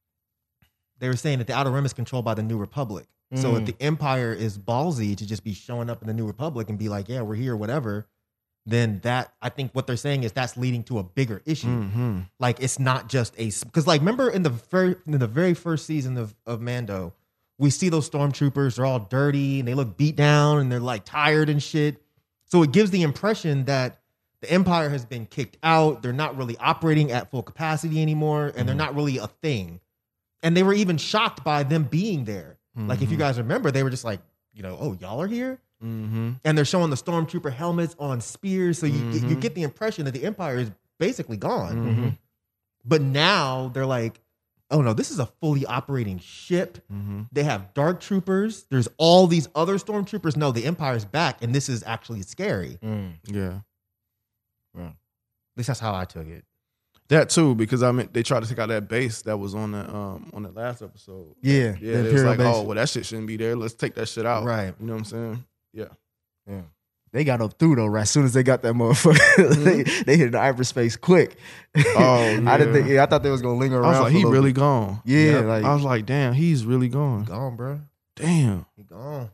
Speaker 6: They were saying that the Outer Rim is controlled by the New Republic. So
Speaker 5: Mm.
Speaker 6: if the Empire is ballsy to just be showing up in the New Republic and be like, "Yeah, we're here, whatever," then that I think what they're saying is that's leading to a bigger issue.
Speaker 3: Mm-hmm.
Speaker 6: Like it's not just a because like remember in the very in the very first season of of Mando, we see those stormtroopers. They're all dirty and they look beat down and they're like tired and shit. So it gives the impression that the Empire has been kicked out. They're not really operating at full capacity anymore, and they're not really a thing. And they were even shocked by them being there. Like if you guys remember, they were just like, you know, oh, y'all are here.
Speaker 3: Mm-hmm.
Speaker 6: And they're showing the stormtrooper helmets on spears, so you
Speaker 3: Mhm.
Speaker 6: you get the impression that the Empire is basically gone.
Speaker 3: Mm-hmm.
Speaker 6: But now they're like, oh no, this is a fully operating ship.
Speaker 3: Mm-hmm.
Speaker 6: They have dark troopers. There's all these other stormtroopers. No, the Empire's back, and this is actually scary.
Speaker 3: Yeah.
Speaker 6: At least that's how I took it.
Speaker 3: That too, because I mean they tried to take out that base that was on the um on the last episode.
Speaker 5: yeah,
Speaker 3: Yeah,
Speaker 5: the
Speaker 3: it was
Speaker 5: Imperial
Speaker 3: like,
Speaker 5: base.
Speaker 3: oh well, that shit shouldn't be there. Let's take that shit out.
Speaker 6: Right.
Speaker 3: You know what I'm saying? Yeah.
Speaker 5: Yeah. They got up through though, right? As soon as they got that motherfucker, they, they hit the hyperspace quick.
Speaker 3: Mm-hmm. Oh,
Speaker 5: I didn't
Speaker 3: yeah.
Speaker 5: think. Yeah, I thought they was gonna linger
Speaker 3: I
Speaker 5: around.
Speaker 3: was like,
Speaker 5: for a
Speaker 3: he
Speaker 5: little
Speaker 3: really
Speaker 5: bit.
Speaker 3: gone.
Speaker 5: Yeah,
Speaker 6: Yep.
Speaker 5: like
Speaker 3: I was like, damn, he's really gone.
Speaker 6: Gone, bro.
Speaker 3: Damn.
Speaker 6: He gone.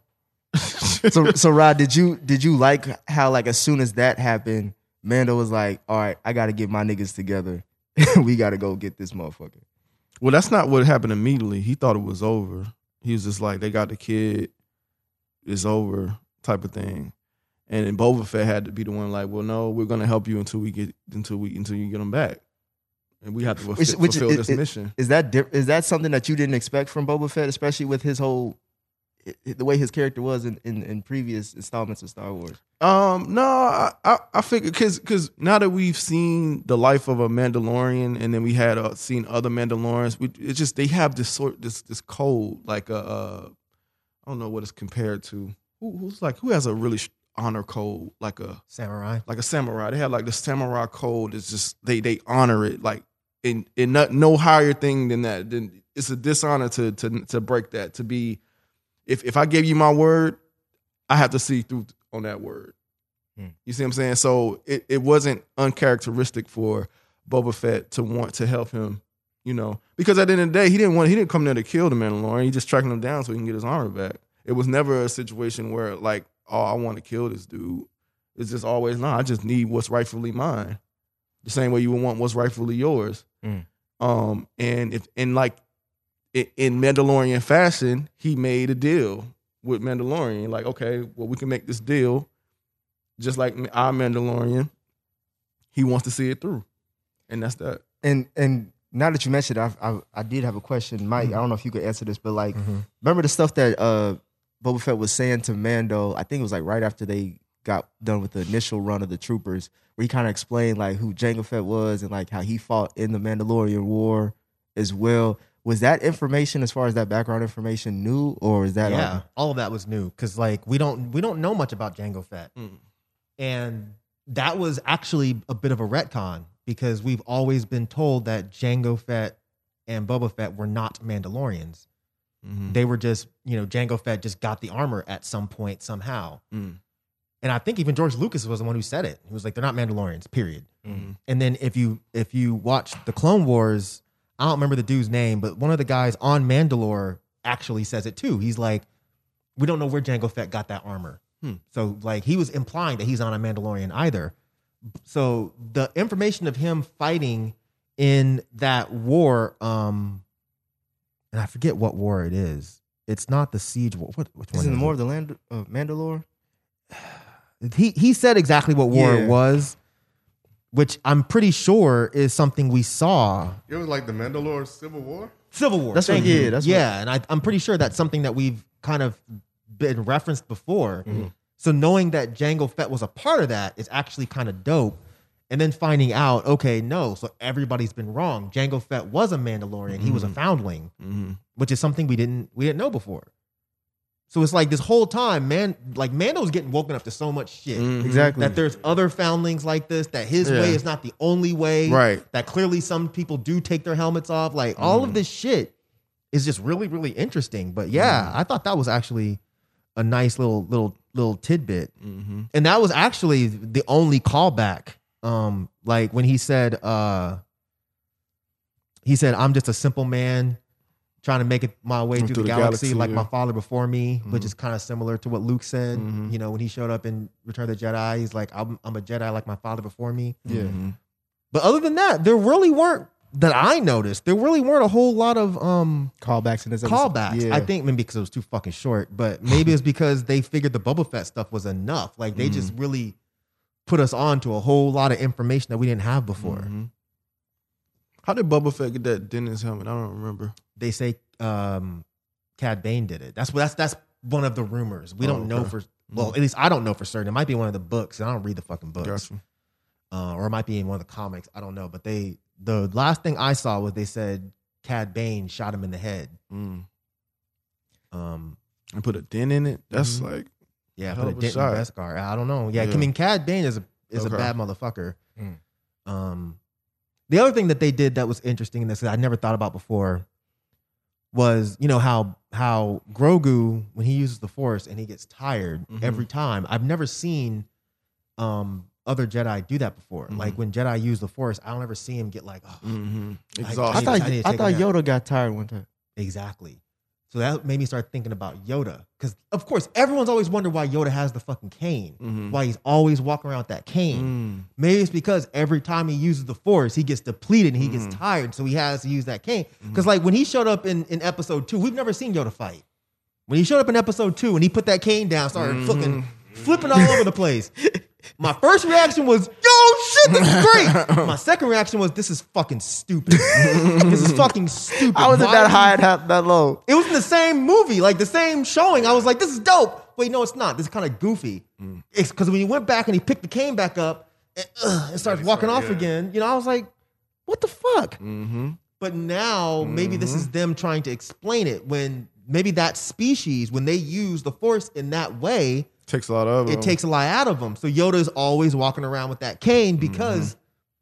Speaker 5: so. So Rod, did you did you like how like as soon as that happened, Mando was like, "All right, I got to get my niggas together. We got to go get this motherfucker."
Speaker 3: Well, that's not what happened immediately. He thought it was over. He was just like, they got the kid, it's over, type of thing. And then Boba Fett had to be the one like, well, no, we're gonna help you until we get until we until you get them back, and we have to
Speaker 5: Which-
Speaker 3: fulfill,
Speaker 5: which
Speaker 3: fulfill
Speaker 5: is-
Speaker 3: this
Speaker 5: is-
Speaker 3: mission.
Speaker 5: Is that di- is that something that you didn't expect from Boba Fett, especially with his whole i- the way his character was in, in, in previous installments of Star Wars?
Speaker 3: Um, no, I I, I figured because because now that we've seen the life of a Mandalorian, and then we had uh, seen other Mandalorians, we, it's just they have this sort this this code like a uh, I don't know what it's compared to. Who, who's like who has a really sh- honor code like a
Speaker 6: Samurai.
Speaker 3: like a samurai? They have like the samurai code. It's just they they honor it like in in not, no higher thing than that. Then it's a dishonor to to to break that. To be if if I gave you my word, I have to see through on that word.
Speaker 5: Hmm.
Speaker 3: You see what I'm saying? So it, it wasn't uncharacteristic for Boba Fett to want to help him, you know, because at the end of the day, he didn't want he didn't come there to kill the Mandalorian. He just tracking him down so he can get his armor back. It was never a situation where like, oh, I want to kill this dude. It's just always, no, I just need what's rightfully mine. The same way you would want what's rightfully yours.
Speaker 5: Mm.
Speaker 3: Um, and if and like i- in Mandalorian fashion, he made a deal with Mandalorian. Like, okay, well, we can make this deal. Just like our Mandalorian, he wants to see it through, and that's that.
Speaker 5: And and now that you mentioned, it, I I, I did have a question, Mike. I don't know if you could answer this, but like, remember the stuff that uh, Boba Fett was saying to Mando? I think it was like right after they got done with the initial run of the troopers, where he kind of explained like who Jango Fett was and like how he fought in the Mandalorian War as well. Was that information, as far as that background information, new, or is that
Speaker 6: Yeah,
Speaker 5: like,
Speaker 6: all of that was new because like we don't we don't know much about Jango Fett,
Speaker 3: Mm.
Speaker 6: and that was actually a bit of a retcon because we've always been told that Jango Fett and Boba Fett were not Mandalorians.
Speaker 3: Mhm.
Speaker 6: They were just, you know, Jango Fett just got the armor at some point somehow.
Speaker 3: Mm.
Speaker 6: And I think even George Lucas was the one who said it. He was like, they're not Mandalorians, period.
Speaker 3: Mhm.
Speaker 6: And then if you if you watch the Clone Wars, I don't remember the dude's name, but one of the guys on Mandalore actually says it too. He's like, we don't know where Jango Fett got that armor.
Speaker 3: Hmm.
Speaker 6: So like he was implying that he's not a Mandalorian either. So the information of him fighting in that war, um, and I forget what war it is. It's not the Siege War. What, which one
Speaker 5: is it
Speaker 6: is
Speaker 5: more
Speaker 6: it?
Speaker 5: of the land of Mandalore?
Speaker 6: He he said exactly what war
Speaker 5: Yeah.
Speaker 6: it was, which I'm pretty sure is something we saw.
Speaker 7: It was like the Mandalore Civil War.
Speaker 6: Civil War.
Speaker 5: That's what-
Speaker 6: thank
Speaker 5: yeah,
Speaker 6: you.
Speaker 5: that's what-
Speaker 6: yeah, and I, I'm pretty sure that's something that we've kind of been referenced before.
Speaker 5: Mm-hmm.
Speaker 6: So knowing that Jango Fett was a part of that is actually kind of dope. And then finding out, okay, no, so everybody's been wrong. Jango Fett was a Mandalorian. He was a foundling,
Speaker 3: Mhm.
Speaker 6: which is something we didn't we didn't know before. So it's like this whole time, man, like Mando's getting woken up to so much shit.
Speaker 3: Mhm.
Speaker 5: Exactly.
Speaker 6: That there's other foundlings like this, that his
Speaker 3: Yeah.
Speaker 6: way is not the only way.
Speaker 3: Right.
Speaker 6: That clearly some people do take their helmets off. Like all of this shit is just really, really interesting. But yeah, I thought that was actually a nice little, little, little tidbit.
Speaker 3: Mm-hmm.
Speaker 6: And that was actually the only callback. Um, like when he said, uh, he said, I'm just a simple man trying to make it my way through, the, galaxy,
Speaker 3: galaxy,
Speaker 6: like
Speaker 3: yeah.
Speaker 6: my father before me, which
Speaker 3: Mhm.
Speaker 6: is kind of similar to what Luke said.
Speaker 3: Mhm.
Speaker 6: You know, when he showed up in Return of the Jedi, he's like, I'm, I'm a Jedi like my father before me.
Speaker 5: Yeah.
Speaker 3: Mm-hmm.
Speaker 6: But other than that, there really weren't, that I noticed, there really weren't a whole lot of um
Speaker 5: Callbacks in this episode.
Speaker 6: callbacks.
Speaker 5: Yeah.
Speaker 6: I think maybe because it was too fucking short, but maybe it's because they figured the Boba Fett stuff was enough. Like they just really put us on to a whole lot of information that we didn't have before.
Speaker 3: Mhm. How did Boba Fett get that dent in his helmet? I don't remember.
Speaker 6: They say um, Cad Bane did it. That's what that's that's one of the rumors. We
Speaker 3: Oh,
Speaker 6: don't know
Speaker 3: okay.
Speaker 6: for well, at least I don't know for certain. It might be one of the books, and I don't read the fucking books.
Speaker 3: Gotcha.
Speaker 6: Uh, or it might be in one of the comics. I don't know. But they the last thing I saw was they said Cad Bane shot him in the head.
Speaker 3: Mm.
Speaker 6: Um,
Speaker 3: And put a dent in it. That's
Speaker 6: Mhm.
Speaker 3: like
Speaker 6: yeah,
Speaker 3: Hell
Speaker 6: put a
Speaker 3: of a
Speaker 6: dent in
Speaker 3: shot.
Speaker 6: Beskar. I don't know. Yeah,
Speaker 3: Yeah.
Speaker 6: I mean Cad Bane is a is
Speaker 3: Okay.
Speaker 6: a bad motherfucker.
Speaker 5: Mm.
Speaker 6: Um, the other thing that they did that was interesting in this that I never thought about before was, you know, how how Grogu, when he uses the Force and he gets tired
Speaker 3: Mhm.
Speaker 6: every time. I've never seen um other Jedi do that before.
Speaker 3: Mhm.
Speaker 6: Like when Jedi use the Force, I don't ever see him get like, oh,
Speaker 3: mm-hmm.
Speaker 6: I-
Speaker 5: I
Speaker 3: exhausted.
Speaker 5: thought
Speaker 6: I need to
Speaker 5: I
Speaker 6: take a
Speaker 5: thought
Speaker 6: nap.
Speaker 5: Yoda got tired one time.
Speaker 6: exactly. So that made me start thinking about Yoda. Because of course, everyone's always wondered why Yoda has the fucking cane.
Speaker 3: Mhm.
Speaker 6: Why he's always walking around with that cane.
Speaker 3: Mm.
Speaker 6: Maybe it's because every time he uses the Force, he gets depleted and he
Speaker 3: Mhm.
Speaker 6: gets tired, so he has to use that cane.
Speaker 3: Mm-hmm.
Speaker 6: Because like when he showed up in, in episode two, we've never seen Yoda fight. When he showed up in episode two and he put that cane down, started
Speaker 3: Mhm.
Speaker 6: fucking flipping all over the place. My first reaction was, yo, shit, this is great. My second reaction was, this is fucking stupid. This is fucking stupid.
Speaker 5: I wasn't
Speaker 6: Why
Speaker 5: that
Speaker 6: would
Speaker 5: high
Speaker 6: you-
Speaker 5: and that, that low.
Speaker 6: It was in the same movie, like the same showing. I was like, this is dope. Wait, no, it's not. This is kind of goofy.
Speaker 3: Mm.
Speaker 6: It's because when he went back and he picked the cane back up and, uh, and starts
Speaker 7: he
Speaker 6: walking
Speaker 7: started-
Speaker 6: off
Speaker 7: yeah.
Speaker 6: again, you know, I was like, what the fuck?
Speaker 3: Mm-hmm.
Speaker 6: But now maybe this is them trying to explain it when maybe that species, when they use the Force in that way,
Speaker 3: Takes a lot of
Speaker 6: it
Speaker 3: them.
Speaker 6: takes a lot out of them. So Yoda is always walking around with that cane because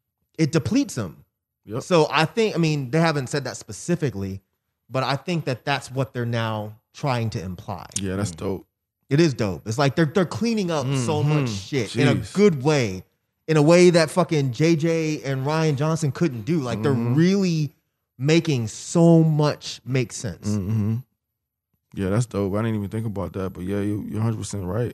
Speaker 6: it depletes him.
Speaker 3: Yep.
Speaker 6: So I think, I mean, they haven't said that specifically, but I think that that's what they're now trying to imply.
Speaker 3: Yeah, that's dope.
Speaker 6: It is dope. It's like they're they're cleaning up so
Speaker 3: Mhm.
Speaker 6: much shit in a
Speaker 3: Jeez.
Speaker 6: good way, in a way that fucking J J and Ryan Johnson couldn't do. Like they're
Speaker 3: Mhm.
Speaker 6: really making so much make sense.
Speaker 3: Mm-hmm. Yeah, that's dope. I didn't even think about that, but yeah, you, you're one hundred percent right.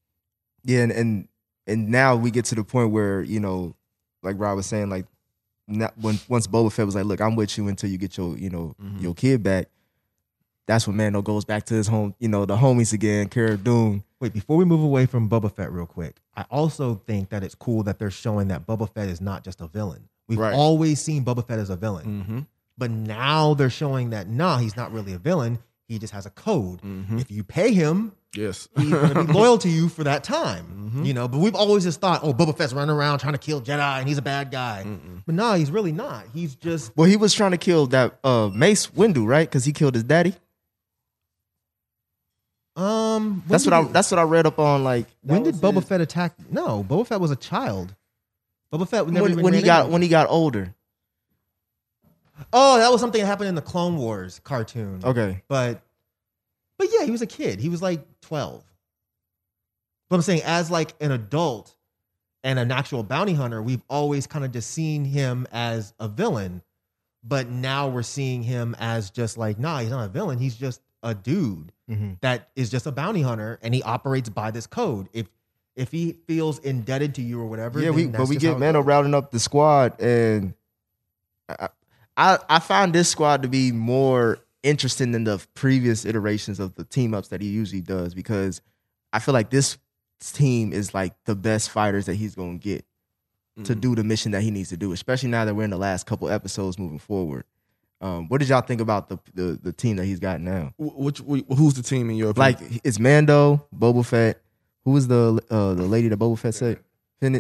Speaker 5: Yeah, and, and and now we get to the point where, you know, like Rob was saying, like not, when once Boba Fett was like, "Look, I'm with you until you get your, you know,
Speaker 3: Mhm.
Speaker 5: your kid back." That's when Mando goes back to his home, you know, the homies again, Cara Dune.
Speaker 6: Wait, before we move away from Boba Fett real quick, I also think that it's cool that they're showing that Boba Fett is not just a villain. We've
Speaker 3: Right.
Speaker 6: always seen Boba Fett as a villain.
Speaker 3: Mm-hmm.
Speaker 6: But now they're showing that, nah, he's not really a villain. He just has a code.
Speaker 3: Mhm.
Speaker 6: If you pay him,
Speaker 3: Yes.
Speaker 6: he's going to be loyal to you for that time.
Speaker 3: Mhm.
Speaker 6: You know, but we've always just thought, oh, Boba Fett's running around trying to kill Jedi and he's a bad guy.
Speaker 3: Mm-mm.
Speaker 6: But nah, he's really not. He's just,
Speaker 5: Well, he was trying to kill that uh, Mace Windu, right? Because he killed his daddy.
Speaker 6: um, when
Speaker 5: That's
Speaker 6: did
Speaker 5: what I.
Speaker 6: he-
Speaker 5: That's what I read up on. Like
Speaker 6: when
Speaker 5: that
Speaker 6: did
Speaker 5: was
Speaker 6: Boba
Speaker 5: his-
Speaker 6: Fett attack? No, Boba Fett was a child. Boba Fett never
Speaker 5: when,
Speaker 6: even
Speaker 5: when he
Speaker 6: ran
Speaker 5: got
Speaker 6: into-
Speaker 5: when he got older?
Speaker 6: Oh, that was something that happened in the Clone Wars cartoon.
Speaker 5: Okay.
Speaker 6: But but yeah, he was a kid. He was like twelve. But I'm saying as like an adult and an actual bounty hunter, we've always kind of just seen him as a villain. But now we're seeing him as just like, nah, he's not a villain. He's just a dude
Speaker 5: Mm-hmm.
Speaker 6: that is just a bounty hunter and he operates by this code. If if he feels indebted to you or whatever,
Speaker 5: Yeah,
Speaker 6: then
Speaker 5: we
Speaker 6: that's
Speaker 5: but we
Speaker 6: just how
Speaker 5: get
Speaker 6: it
Speaker 5: Mando
Speaker 6: goes.
Speaker 5: rounding up the squad, and I, I I find this squad to be more interesting than the previous iterations of the team ups that he usually does, because I feel like this team is like the best fighters that he's gonna get to
Speaker 3: Mhm.
Speaker 5: do the mission that he needs to do, especially now that we're in the last couple episodes moving forward. Um, what did y'all think about the, the the team that he's got now?
Speaker 3: Wh- Which, wh- who's the team in your opinion?
Speaker 5: Like it's Mando, Boba Fett. Who was the uh, the lady that Boba Fett said? Fennec.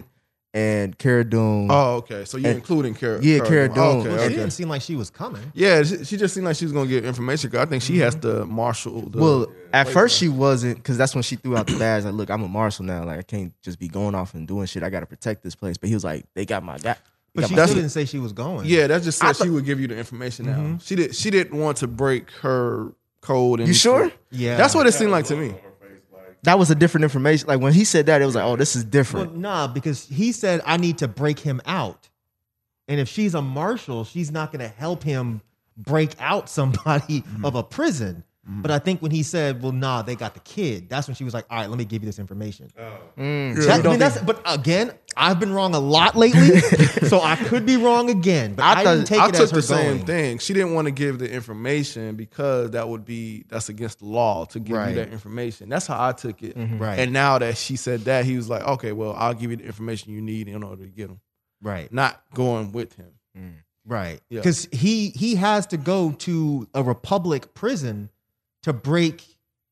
Speaker 5: and Cara Dune.
Speaker 3: Oh, okay. So you're
Speaker 5: And-
Speaker 3: including Cara.
Speaker 5: yeah, Cara Dune.
Speaker 3: Okay,
Speaker 6: Well, she
Speaker 3: okay.
Speaker 6: didn't seem like she was coming.
Speaker 3: Yeah, she, she just seemed like she was gonna get information. 'Cause I think she has to marshal. The,
Speaker 5: Well, at first she wasn't, because that's when she threw out the badge. Like, look, I'm a marshal now. Like, I can't just be going off and doing shit. I got to protect this place. But he was like, they got my guy.
Speaker 6: But she
Speaker 5: my
Speaker 6: still
Speaker 5: kid.
Speaker 6: didn't say she was going.
Speaker 3: yeah, that just
Speaker 5: I
Speaker 3: said
Speaker 5: thought-
Speaker 3: she would give you the information. Now
Speaker 6: Mhm.
Speaker 3: she did. She didn't want to break her code. And
Speaker 5: You sure?
Speaker 6: Yeah.
Speaker 3: That's what it seemed like to me.
Speaker 5: That was a different information. Like, when he said that, it was like, oh, this is
Speaker 6: Well,
Speaker 5: different.
Speaker 6: nah, because he said, I need to break him out. And if she's a marshal, she's not going to help him break out somebody of a prison. But I think when he said, well, nah, they got the kid, that's when she was like, all right, let me give you this information.
Speaker 5: Mm.
Speaker 6: That-
Speaker 5: So you
Speaker 6: I
Speaker 5: don't
Speaker 6: mean, that's,
Speaker 5: think-
Speaker 6: but again, I've been wrong a lot lately, so I could be wrong again. But I,
Speaker 5: I thought-
Speaker 6: didn't take
Speaker 3: I
Speaker 6: it
Speaker 3: took
Speaker 6: as her
Speaker 3: the same
Speaker 6: going.
Speaker 3: thing. She didn't want to give the information because that would be that's against the law to give
Speaker 6: Right.
Speaker 3: you that information. That's how I took it.
Speaker 6: Right.
Speaker 3: And now that she said that, he was like, okay, well, I'll give you the information you need in order to get him.
Speaker 6: Right.
Speaker 3: Not going with him.
Speaker 6: Right.
Speaker 3: Yeah.
Speaker 6: Because he he has to go to a Republic prison to break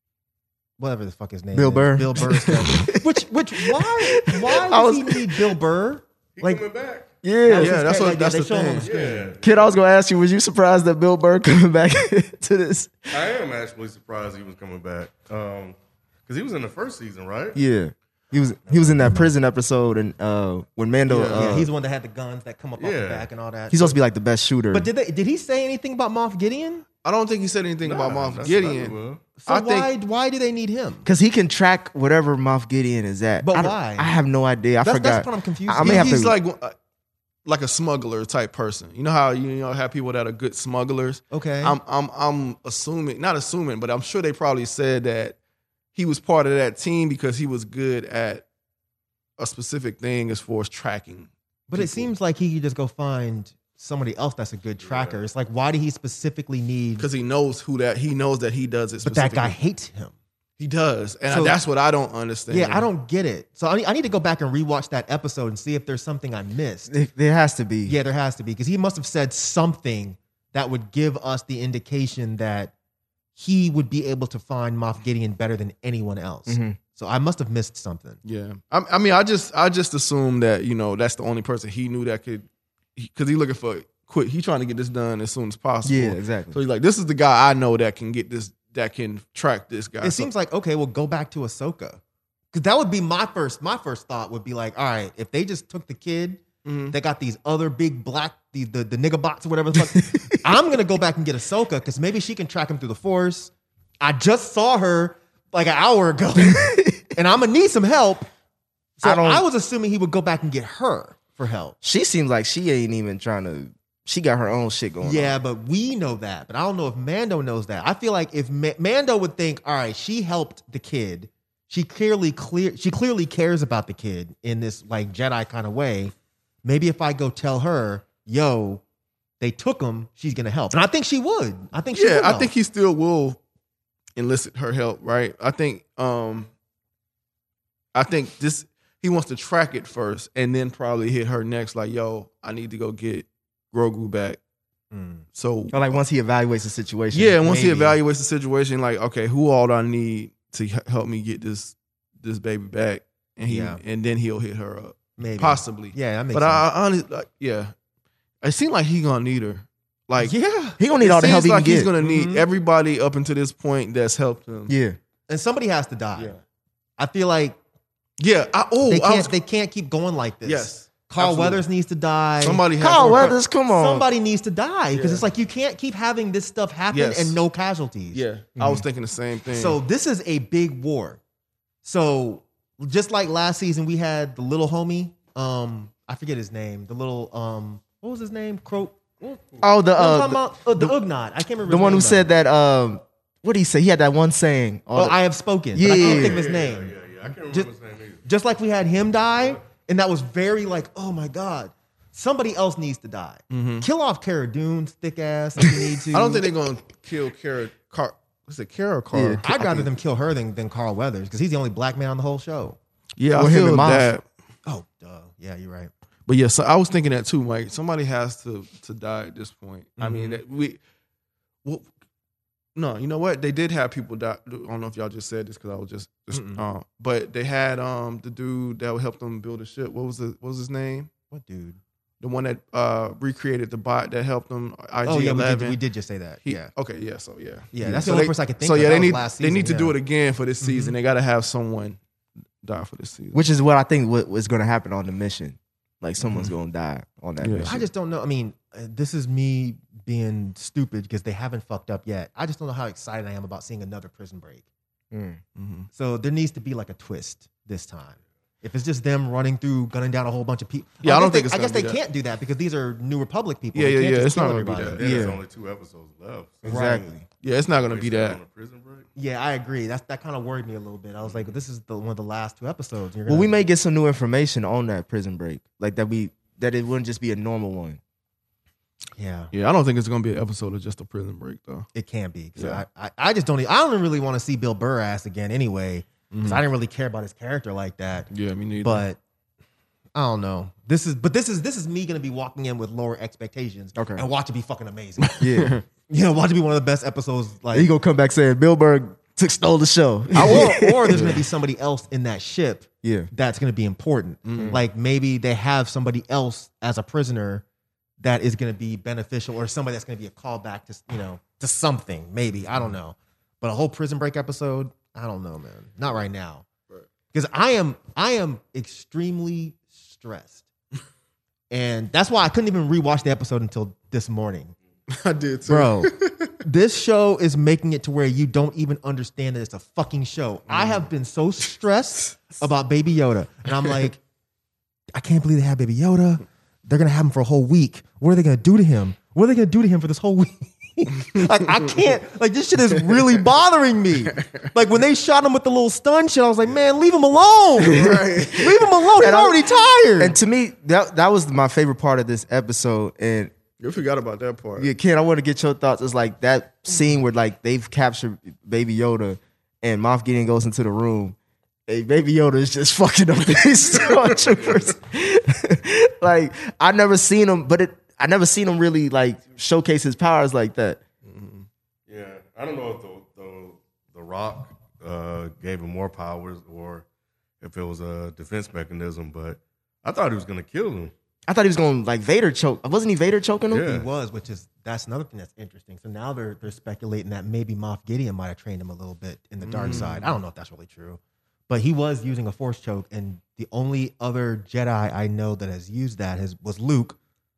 Speaker 6: whatever the fuck his name
Speaker 5: Bill
Speaker 6: is.
Speaker 5: Burr.
Speaker 6: Bill Burr's character. Which which why why
Speaker 5: I
Speaker 6: does
Speaker 5: was-
Speaker 6: he need Bill Burr?
Speaker 7: He
Speaker 6: Like
Speaker 7: coming back.
Speaker 5: Yeah.
Speaker 3: Yeah,
Speaker 6: his
Speaker 3: that's
Speaker 6: character.
Speaker 3: what-
Speaker 6: Like,
Speaker 3: that's
Speaker 6: they
Speaker 3: the
Speaker 6: show him on
Speaker 3: thing.
Speaker 6: the screen.
Speaker 7: Yeah,
Speaker 5: Kid, I was going to ask you, was you surprised that Bill Burr coming back to this?
Speaker 7: I am actually surprised he was coming back. Um, because he was in the first season, right?
Speaker 5: Yeah. He was he was in that prison episode, and uh, when Mando,
Speaker 3: Yeah.
Speaker 5: uh,
Speaker 6: Yeah, he's the one that had the guns that come up off the
Speaker 7: Yeah.
Speaker 6: back and all that.
Speaker 5: he's supposed to be like the best shooter.
Speaker 6: but did they did he say anything about Moff Gideon?
Speaker 3: I don't think he said anything about
Speaker 7: Nah,
Speaker 3: Moff
Speaker 7: that's
Speaker 3: Gideon.
Speaker 7: not-
Speaker 6: So
Speaker 3: I
Speaker 6: why
Speaker 3: think
Speaker 6: why do they need him?
Speaker 5: Because he can track whatever Moff Gideon is at.
Speaker 6: But
Speaker 5: I don't-
Speaker 6: why?
Speaker 5: I have no idea. I
Speaker 6: That's-
Speaker 5: forgot.
Speaker 6: that's what I'm confused
Speaker 5: I, I may
Speaker 3: He-
Speaker 5: have
Speaker 3: he's
Speaker 5: to.
Speaker 3: like uh, like a smuggler type person. You know how you know have people that are good smugglers.
Speaker 6: Okay.
Speaker 3: I'm I'm I'm assuming, not assuming, but I'm sure they probably said that he was part of that team because he was good at a specific thing as far as tracking.
Speaker 6: But it
Speaker 3: people.
Speaker 6: seems like he could just go find somebody else that's a good tracker. It's like, why did he specifically need?
Speaker 3: Because he knows who that he knows that he does it.
Speaker 6: But that guy
Speaker 3: specifically.
Speaker 6: hates him.
Speaker 3: he does, and
Speaker 6: So-
Speaker 3: that's what I don't understand.
Speaker 6: Yeah, I don't get it. So I need, I need to go back and rewatch that episode and see if there's something I missed.
Speaker 5: There- there has to be.
Speaker 6: Yeah, there has to be because he must have said something that would give us the indication that he would be able to find Moff Gideon better than anyone else.
Speaker 5: Mhm.
Speaker 6: So I must have missed something.
Speaker 3: Yeah, I, I mean, I just I just assumed that you know that's the only person he knew that could, because he looking for quick. He trying to get this done as soon as possible.
Speaker 5: Yeah, exactly.
Speaker 3: So he's like, this is the guy I know that can get this, that can track this guy.
Speaker 6: It
Speaker 3: So-
Speaker 6: seems like okay, well, go back to Ahsoka because that would be my first. My first thought would be like, all right, if they just took the kid,
Speaker 3: Mhm.
Speaker 6: they got these other big black the the, the nigga bots or whatever. The fuck, I'm gonna go back and get Ahsoka because maybe she can track him through the Force. I just saw her like an hour ago, and I'm gonna need some help. So
Speaker 5: I
Speaker 6: I,
Speaker 5: don't-
Speaker 6: was assuming he would go back and get her for help.
Speaker 5: She seems like she ain't even trying to. She got her own shit going
Speaker 6: Yeah,
Speaker 5: on.
Speaker 6: but we know that. But I don't know if Mando knows that. I feel like if Ma- Mando would think, all right, she helped the kid. She clearly clear. She clearly cares about the kid in this like Jedi kind of way. Maybe if I go tell her, yo, they took him, she's gonna help. And I think she would. I think she
Speaker 3: yeah,
Speaker 6: would
Speaker 3: I
Speaker 6: help.
Speaker 3: think he still will enlist her help, right? I think um I think this he wants to track it first and then probably hit her next, like, yo, I need to go get Grogu back.
Speaker 6: Mm.
Speaker 3: So
Speaker 5: Or like once he evaluates the situation.
Speaker 3: yeah, and once he
Speaker 6: maybe.
Speaker 3: evaluates the situation, like, okay, who all do I need to h- help me get this this baby back? And he
Speaker 6: Yeah.
Speaker 3: and then he'll hit her up.
Speaker 6: Maybe.
Speaker 3: Possibly.
Speaker 6: Yeah, that makes
Speaker 3: But
Speaker 6: sense.
Speaker 3: I, I honestly like, yeah. It seemed like he gonna need her. Like
Speaker 6: yeah.
Speaker 5: He gonna need
Speaker 3: it
Speaker 5: all the help
Speaker 3: seems
Speaker 5: he
Speaker 3: like
Speaker 5: can
Speaker 3: he's
Speaker 5: get.
Speaker 3: gonna need
Speaker 6: Mhm.
Speaker 3: everybody up until this point that's helped him.
Speaker 5: Yeah.
Speaker 6: And somebody has to die.
Speaker 3: Yeah.
Speaker 6: I feel like
Speaker 3: Yeah. I, oh,
Speaker 6: they
Speaker 3: I
Speaker 6: can't
Speaker 3: was,
Speaker 6: they can't keep going like this.
Speaker 3: yes.
Speaker 6: Carl
Speaker 3: absolutely.
Speaker 6: Weathers needs to die.
Speaker 3: Somebody has
Speaker 5: Carl
Speaker 3: to-
Speaker 5: Weathers, come on.
Speaker 6: Somebody needs to die because
Speaker 3: Yeah.
Speaker 6: it's like you can't keep having this stuff happen
Speaker 3: Yes.
Speaker 6: and no casualties.
Speaker 3: Yeah, I was thinking the same thing.
Speaker 6: So this is a big war. So just like last season, we had the little homie. Um, I forget his name. The little um, what was his name? Croak. What,
Speaker 5: Oh, the
Speaker 6: what I'm
Speaker 5: uh,
Speaker 6: talking
Speaker 5: the,
Speaker 6: about? Uh, the, Ugnaught. I can't remember.
Speaker 5: the
Speaker 6: his
Speaker 5: one
Speaker 6: name,
Speaker 5: who
Speaker 6: though.
Speaker 5: said that. Um, what did he say? He had that one saying.
Speaker 6: Oh,
Speaker 5: the-
Speaker 6: I have spoken. But I can't
Speaker 5: Yeah.
Speaker 6: think of his
Speaker 7: Yeah,
Speaker 6: name.
Speaker 7: yeah, yeah. I can't remember
Speaker 6: Just-
Speaker 7: his name either.
Speaker 6: Just like we had him die, and that was very like, oh my god, somebody else needs to die. Kill off Cara Dune's thick ass if you need to.
Speaker 3: I don't think they're gonna kill Kara. Car, what's it, Kara or Carl?
Speaker 5: Yeah.
Speaker 6: I'd rather them kill her than, than Carl Weathers because he's the only black man on the whole show.
Speaker 3: Yeah,
Speaker 5: Or
Speaker 3: I
Speaker 5: him
Speaker 3: feel
Speaker 5: and Moff.
Speaker 3: that.
Speaker 6: Oh, duh. Yeah, you're right.
Speaker 3: But yeah, so I was thinking that too, Mike. Somebody has to to die at this point. I
Speaker 6: Mm-hmm.
Speaker 3: mean, that we. Well, No, you know what? They did have people die. I don't know if y'all just said this because I was just, just uh, but they had um the dude that would help them build a ship. What was the what was his name?
Speaker 6: What dude?
Speaker 3: The one that uh recreated the bot that helped them. I G
Speaker 6: Oh yeah, we
Speaker 3: eleven.
Speaker 6: did, we did just say that.
Speaker 3: He-
Speaker 6: yeah,
Speaker 3: Okay, yeah, so yeah,
Speaker 6: yeah. That's
Speaker 3: So
Speaker 6: the only
Speaker 3: they-
Speaker 6: person I could think
Speaker 3: So
Speaker 6: of.
Speaker 3: yeah,
Speaker 6: That
Speaker 3: they
Speaker 6: was
Speaker 3: need
Speaker 6: last
Speaker 3: they need to
Speaker 6: season,
Speaker 3: do
Speaker 6: yeah.
Speaker 3: it again for this season. They got to have someone die for this season.
Speaker 5: Which is what I think what was going to happen on the mission. Like someone's going to die on that
Speaker 3: Yeah.
Speaker 5: mission.
Speaker 6: I just don't know. I mean, uh, this is me being stupid because they haven't fucked up yet. I just don't know how excited I am about seeing another Prison Break.
Speaker 5: Mm.
Speaker 3: Mhm.
Speaker 6: So there needs to be like a twist this time. If it's just them running through, gunning down a whole bunch of people,
Speaker 3: Yeah, I don't
Speaker 6: guess
Speaker 3: think
Speaker 6: they,
Speaker 3: it's
Speaker 6: I guess
Speaker 3: gonna
Speaker 6: they
Speaker 3: be that.
Speaker 6: can't do that because these are New Republic people.
Speaker 3: Yeah,
Speaker 6: They
Speaker 3: yeah,
Speaker 6: can't
Speaker 3: yeah,
Speaker 6: just
Speaker 3: it's not
Speaker 6: kill
Speaker 3: gonna be
Speaker 6: everybody.
Speaker 3: that.
Speaker 7: Then there's
Speaker 5: Yeah.
Speaker 7: only two episodes left.
Speaker 5: Exactly.
Speaker 3: Yeah, it's not gonna be
Speaker 7: Wasted
Speaker 3: that.
Speaker 7: on a prison break.
Speaker 6: Yeah, I agree. That's that kind of worried me a little bit. I was like, this is the one of the last two episodes. You're
Speaker 5: Well,
Speaker 6: gonna-
Speaker 5: we may get some new information on that prison break. Like that we that it wouldn't just be a normal one.
Speaker 6: yeah,
Speaker 3: Yeah, I don't think it's gonna be an episode of just a prison break though.
Speaker 6: it can be. 'Cause
Speaker 3: Yeah.
Speaker 6: I, I, I just don't. e- I don't really want to see Bill Burr ass again anyway. Because I didn't really care about his character like that.
Speaker 3: Yeah, me neither.
Speaker 6: But I don't know. This is but this is this is me gonna be walking in with lower expectations.
Speaker 5: Okay.
Speaker 6: And watch it be fucking amazing.
Speaker 5: Yeah.
Speaker 6: You know, watch it be one of the best episodes. Like,
Speaker 5: He gonna come back saying Bill Burr took stole the show.
Speaker 6: or, or there's gonna be somebody else in that ship.
Speaker 5: Yeah.
Speaker 6: That's gonna be important. Like maybe they have somebody else as a prisoner that is gonna be beneficial, or somebody that's gonna be a callback to you know to something. Maybe I don't know. But a whole Prison Break episode, I don't know, man. Not right now. Because I am I am extremely stressed. And that's why I couldn't even rewatch the episode until this morning.
Speaker 3: I did too.
Speaker 6: Bro, this show is making it to where you don't even understand that it's a fucking show. I have been so stressed about Baby Yoda. And I'm like, I can't believe they have Baby Yoda. They're going to have him for a whole week. What are they going to do to him? What are they going to do to him for this whole week? Like, I can't. Like, this shit is really bothering me. Like, when they shot him with the little stun shit, I was like, man, leave him alone.
Speaker 3: Right.
Speaker 6: Leave him alone. He's
Speaker 5: And I-
Speaker 6: already tired.
Speaker 5: And to me, that that was my favorite part of this episode. And
Speaker 3: You forgot about that part.
Speaker 5: yeah, Ken, I want to get your thoughts. It's like that scene where like they've captured Baby Yoda and Moff Gideon goes into the room. Hey, Baby Yoda is just fucking up these stormtroopers. Like I never seen him, but it I never seen him really like showcase his powers like that.
Speaker 7: Yeah, I don't know if the the, the Rock uh, gave him more powers or if it was a defense mechanism, but I thought he was gonna kill him.
Speaker 5: I thought he was going to like Vader choke. Wasn't he Vader choking him?
Speaker 7: Yeah.
Speaker 6: He was, which is that's another thing that's interesting. So now they're they're speculating that maybe Moff Gideon might have trained him a little bit in the dark side. I don't know if that's really true, but he was using a Force choke, and the only other Jedi I know that has used that has was Luke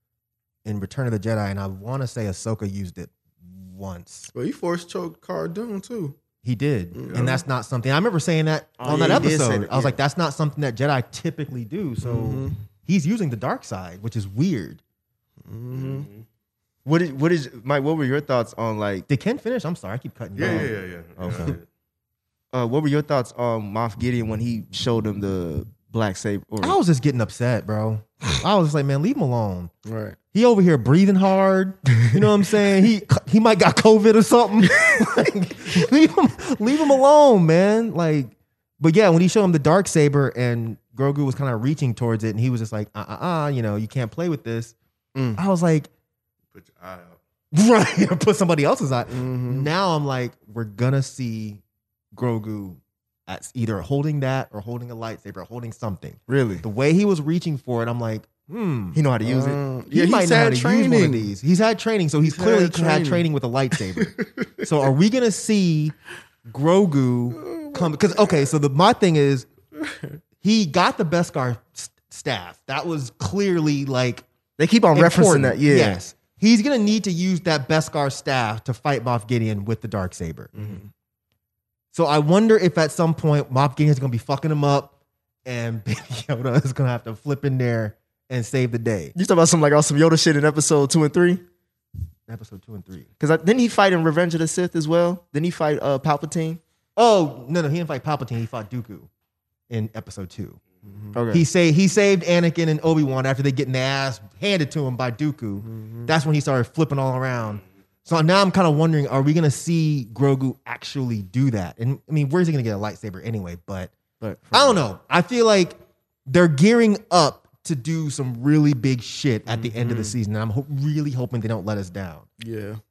Speaker 6: in Return of the Jedi, and I want to say Ahsoka used it once.
Speaker 3: But he force choked Cara Dune too.
Speaker 6: He did, and that's not something I remember saying that
Speaker 5: Oh,
Speaker 6: on
Speaker 5: yeah,
Speaker 6: that
Speaker 5: he did say
Speaker 6: episode.
Speaker 5: that,
Speaker 6: I was
Speaker 5: yeah.
Speaker 6: like, that's not something that Jedi typically do. So he's using the dark side, which is weird.
Speaker 5: What is what is Mike? What were your thoughts on like?
Speaker 6: Did Ken finish? I'm sorry, I keep cutting you
Speaker 7: Yeah,
Speaker 6: off.
Speaker 7: yeah, yeah, yeah.
Speaker 6: Okay.
Speaker 5: Uh, what were your thoughts on Moff Gideon when he showed him the black saber? Or,
Speaker 6: I was just getting upset, bro. I was just like, man, leave him alone.
Speaker 3: Right.
Speaker 6: He over here breathing hard. You know what I'm saying? He he might got COVID or something. Like, leave him leave him alone, man. Like, but yeah, when he showed him the dark saber and Grogu was kind of reaching towards it, and he was just like, uh uh uh, you know, you can't play with this.
Speaker 3: Mm.
Speaker 6: I was like,
Speaker 7: Put your eye out.
Speaker 6: right, or put somebody else's eye.
Speaker 3: Mhm.
Speaker 6: Now I'm like, we're gonna see Grogu at either holding that or holding a lightsaber or holding something.
Speaker 5: really?
Speaker 6: The way he was reaching for it, I'm like, hmm.
Speaker 5: He know how to use it.
Speaker 3: Um,
Speaker 6: He
Speaker 3: yeah,
Speaker 6: might
Speaker 3: he's
Speaker 6: know how
Speaker 3: had
Speaker 6: to use one of
Speaker 3: training.
Speaker 6: these. He's had training, so he's,
Speaker 3: He's
Speaker 6: clearly
Speaker 3: had
Speaker 6: had
Speaker 3: training.
Speaker 6: training with a lightsaber. So are we gonna see Grogu come? Because okay, so the my thing is, he got the Beskar s- staff. That was clearly like
Speaker 5: They keep on referencing
Speaker 6: important.
Speaker 5: that. Yeah.
Speaker 6: Yes, he's gonna need to use that Beskar staff to fight Moff Gideon with the dark saber. So I wonder if at some point Moff Gideon's gonna be fucking him up, and Baby Yoda is gonna have to flip in there and save the day.
Speaker 5: You talk about some like awesome Yoda shit in episode two and three.
Speaker 6: Episode two and three.
Speaker 5: Because didn't he fight in Revenge of the Sith as well? Didn't he fight uh, Palpatine?
Speaker 6: Oh no, no, he didn't fight Palpatine. He fought Dooku in episode two.
Speaker 5: Okay.
Speaker 6: He say he saved Anakin and Obi-Wan after they getting their ass handed to him by Dooku. That's when he started flipping all around. So now I'm kind of wondering, are we gonna see Grogu actually do that? And I mean, where's he gonna get a lightsaber anyway? But
Speaker 5: but
Speaker 6: I don't know. I feel like they're gearing up to do some really big shit at the end of the season, and I'm ho- really hoping they don't let us down.
Speaker 3: Yeah.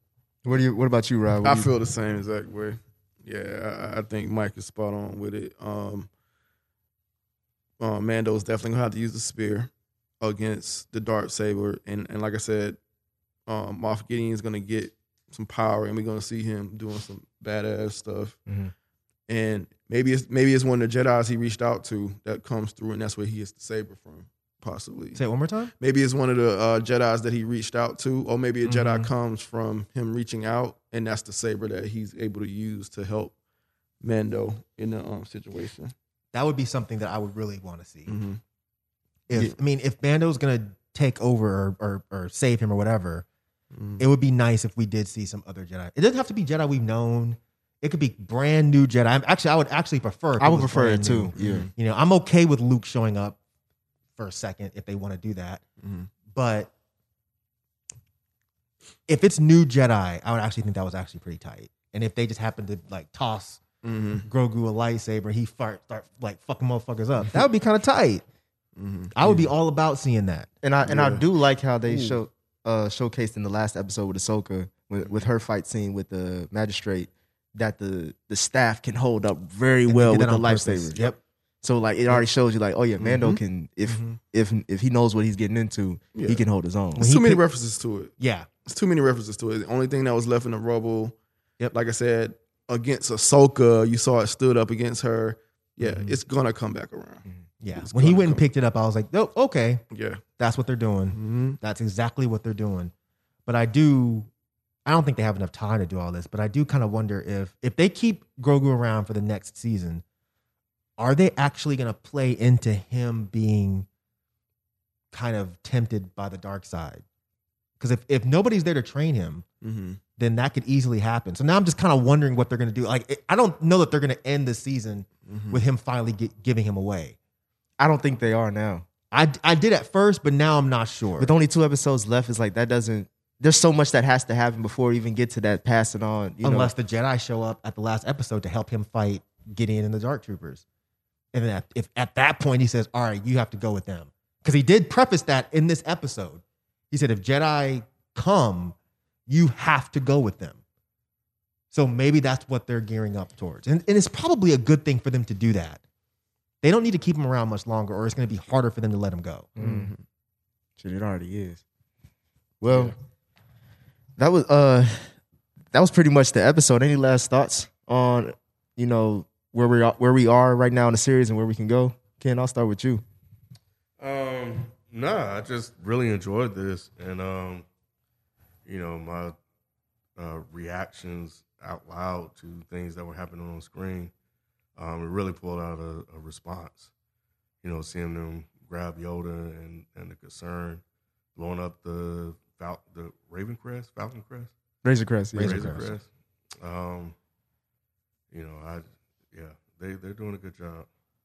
Speaker 5: What do you? What about you, Rob? What
Speaker 3: I
Speaker 5: do you-
Speaker 3: feel the same exact way. Yeah, I, I think Mike is spot on with it. Um, uh, Mando's definitely gonna have to use the spear against the dark saber, and and like I said, um, Moff Gideon's gonna get some power, and we're gonna see him doing some badass stuff.
Speaker 5: Mhm.
Speaker 3: And maybe it's maybe it's one of the Jedis he reached out to that comes through, and that's where he gets the saber from, possibly.
Speaker 6: Say it one more time.
Speaker 3: Maybe it's one of the uh, Jedis that he reached out to, or maybe a Jedi
Speaker 6: Mhm.
Speaker 3: comes from him reaching out, and that's the saber that he's able to use to help Mando in the um, situation.
Speaker 6: That would be something that I would really want to see.
Speaker 3: Mm-hmm.
Speaker 6: If
Speaker 3: Yeah.
Speaker 6: I mean, if Mando's gonna take over or, or or save him or whatever,
Speaker 3: Mhm.
Speaker 6: it would be nice if we did see some other Jedi. It doesn't have to be Jedi we've known. It could be brand new Jedi. I'm- Actually, I would actually prefer. if
Speaker 5: I
Speaker 6: it
Speaker 5: would
Speaker 6: was
Speaker 5: prefer
Speaker 6: brand
Speaker 5: it too.
Speaker 6: new.
Speaker 5: Yeah.
Speaker 6: You know, I'm okay with Luke showing up for a second if they want to do that.
Speaker 3: Mhm.
Speaker 6: But if it's new Jedi, I would actually think that was actually pretty tight. And if they just happen to like toss
Speaker 3: Mm-hmm.
Speaker 6: Grogu a lightsaber and he fart, start like fucking motherfuckers up, that would be kind of tight.
Speaker 3: Mm-hmm.
Speaker 6: I would be all about seeing that.
Speaker 5: And I and I
Speaker 3: Yeah.
Speaker 5: do like how they
Speaker 3: Ooh.
Speaker 5: show uh, showcased in the last episode with Ahsoka with, with her fight scene with the magistrate that the the staff can hold up very
Speaker 6: And they
Speaker 5: well
Speaker 6: did
Speaker 5: with
Speaker 6: that
Speaker 5: the
Speaker 6: on purpose.
Speaker 5: lightsaber.
Speaker 6: Yep.
Speaker 5: So like it already shows you like, oh yeah, Mando
Speaker 3: Mhm.
Speaker 5: can if
Speaker 6: Mhm.
Speaker 5: if if he knows what he's getting into,
Speaker 3: Yeah.
Speaker 5: he can hold his own.
Speaker 6: When
Speaker 3: There's
Speaker 6: he
Speaker 3: too many
Speaker 6: picked-
Speaker 3: references to it.
Speaker 6: Yeah.
Speaker 3: There's too many references to it. The only thing that was left in the rubble,
Speaker 6: Yep.
Speaker 3: like I said, against Ahsoka, you saw it stood up against her. Yeah,
Speaker 6: Mhm.
Speaker 3: it's gonna come back around.
Speaker 6: Yeah.
Speaker 3: It's
Speaker 6: When he
Speaker 3: gonna
Speaker 6: went and
Speaker 3: come.
Speaker 6: picked it up, I was like, oh, okay,
Speaker 3: Yeah.
Speaker 6: that's what they're doing.
Speaker 3: Mm-hmm.
Speaker 6: That's exactly what they're doing. But I do, I don't think they have enough time to do all this, but I do kind of wonder if if they keep Grogu around for the next season, are they actually going to play into him being kind of tempted by the dark side? Because if, if nobody's there to train him,
Speaker 3: Mm-hmm.
Speaker 6: then that could easily happen. So now I'm just kind of wondering what they're going to do. Like, it- I don't know that they're going to end the season
Speaker 3: Mm-hmm.
Speaker 6: with him finally get, giving him away.
Speaker 5: I don't think they are now.
Speaker 6: I, I did at first, but now I'm not sure.
Speaker 5: With only two episodes left, it's like that doesn't. There's so much that has to happen before we even get to that passing on. You
Speaker 6: Unless
Speaker 5: know,
Speaker 6: the Jedi show up at the last episode to help him fight Gideon and the Dark Troopers. And then at, if at that point he says, all right, you have to go with them. Because he did preface that in this episode. He said, if Jedi come, you have to go with them. So maybe that's what they're gearing up towards. And, and it's probably a good thing for them to do that. They don't need to keep him around much longer, or it's going to be harder for them to let him go.
Speaker 5: Mm. Shit, it already is. Well, that was uh, that was pretty much the episode. Any last thoughts on you know where we are, where we are right now in the series and where we can go? Ken, I'll start with you.
Speaker 7: Um, nah, I just really enjoyed this, and um, you know, my uh, reactions out loud to things that were happening on screen, um, it really pulled out a, a response. You know, seeing them grab Yoda and, and the concern, blowing up the Fal- the Raven Crest, Falcon Crest,
Speaker 5: Razor Crest. Yeah.
Speaker 6: Razor
Speaker 7: Razor
Speaker 6: Crest.
Speaker 7: Crest. Um, you know, I yeah, they they're doing a good job.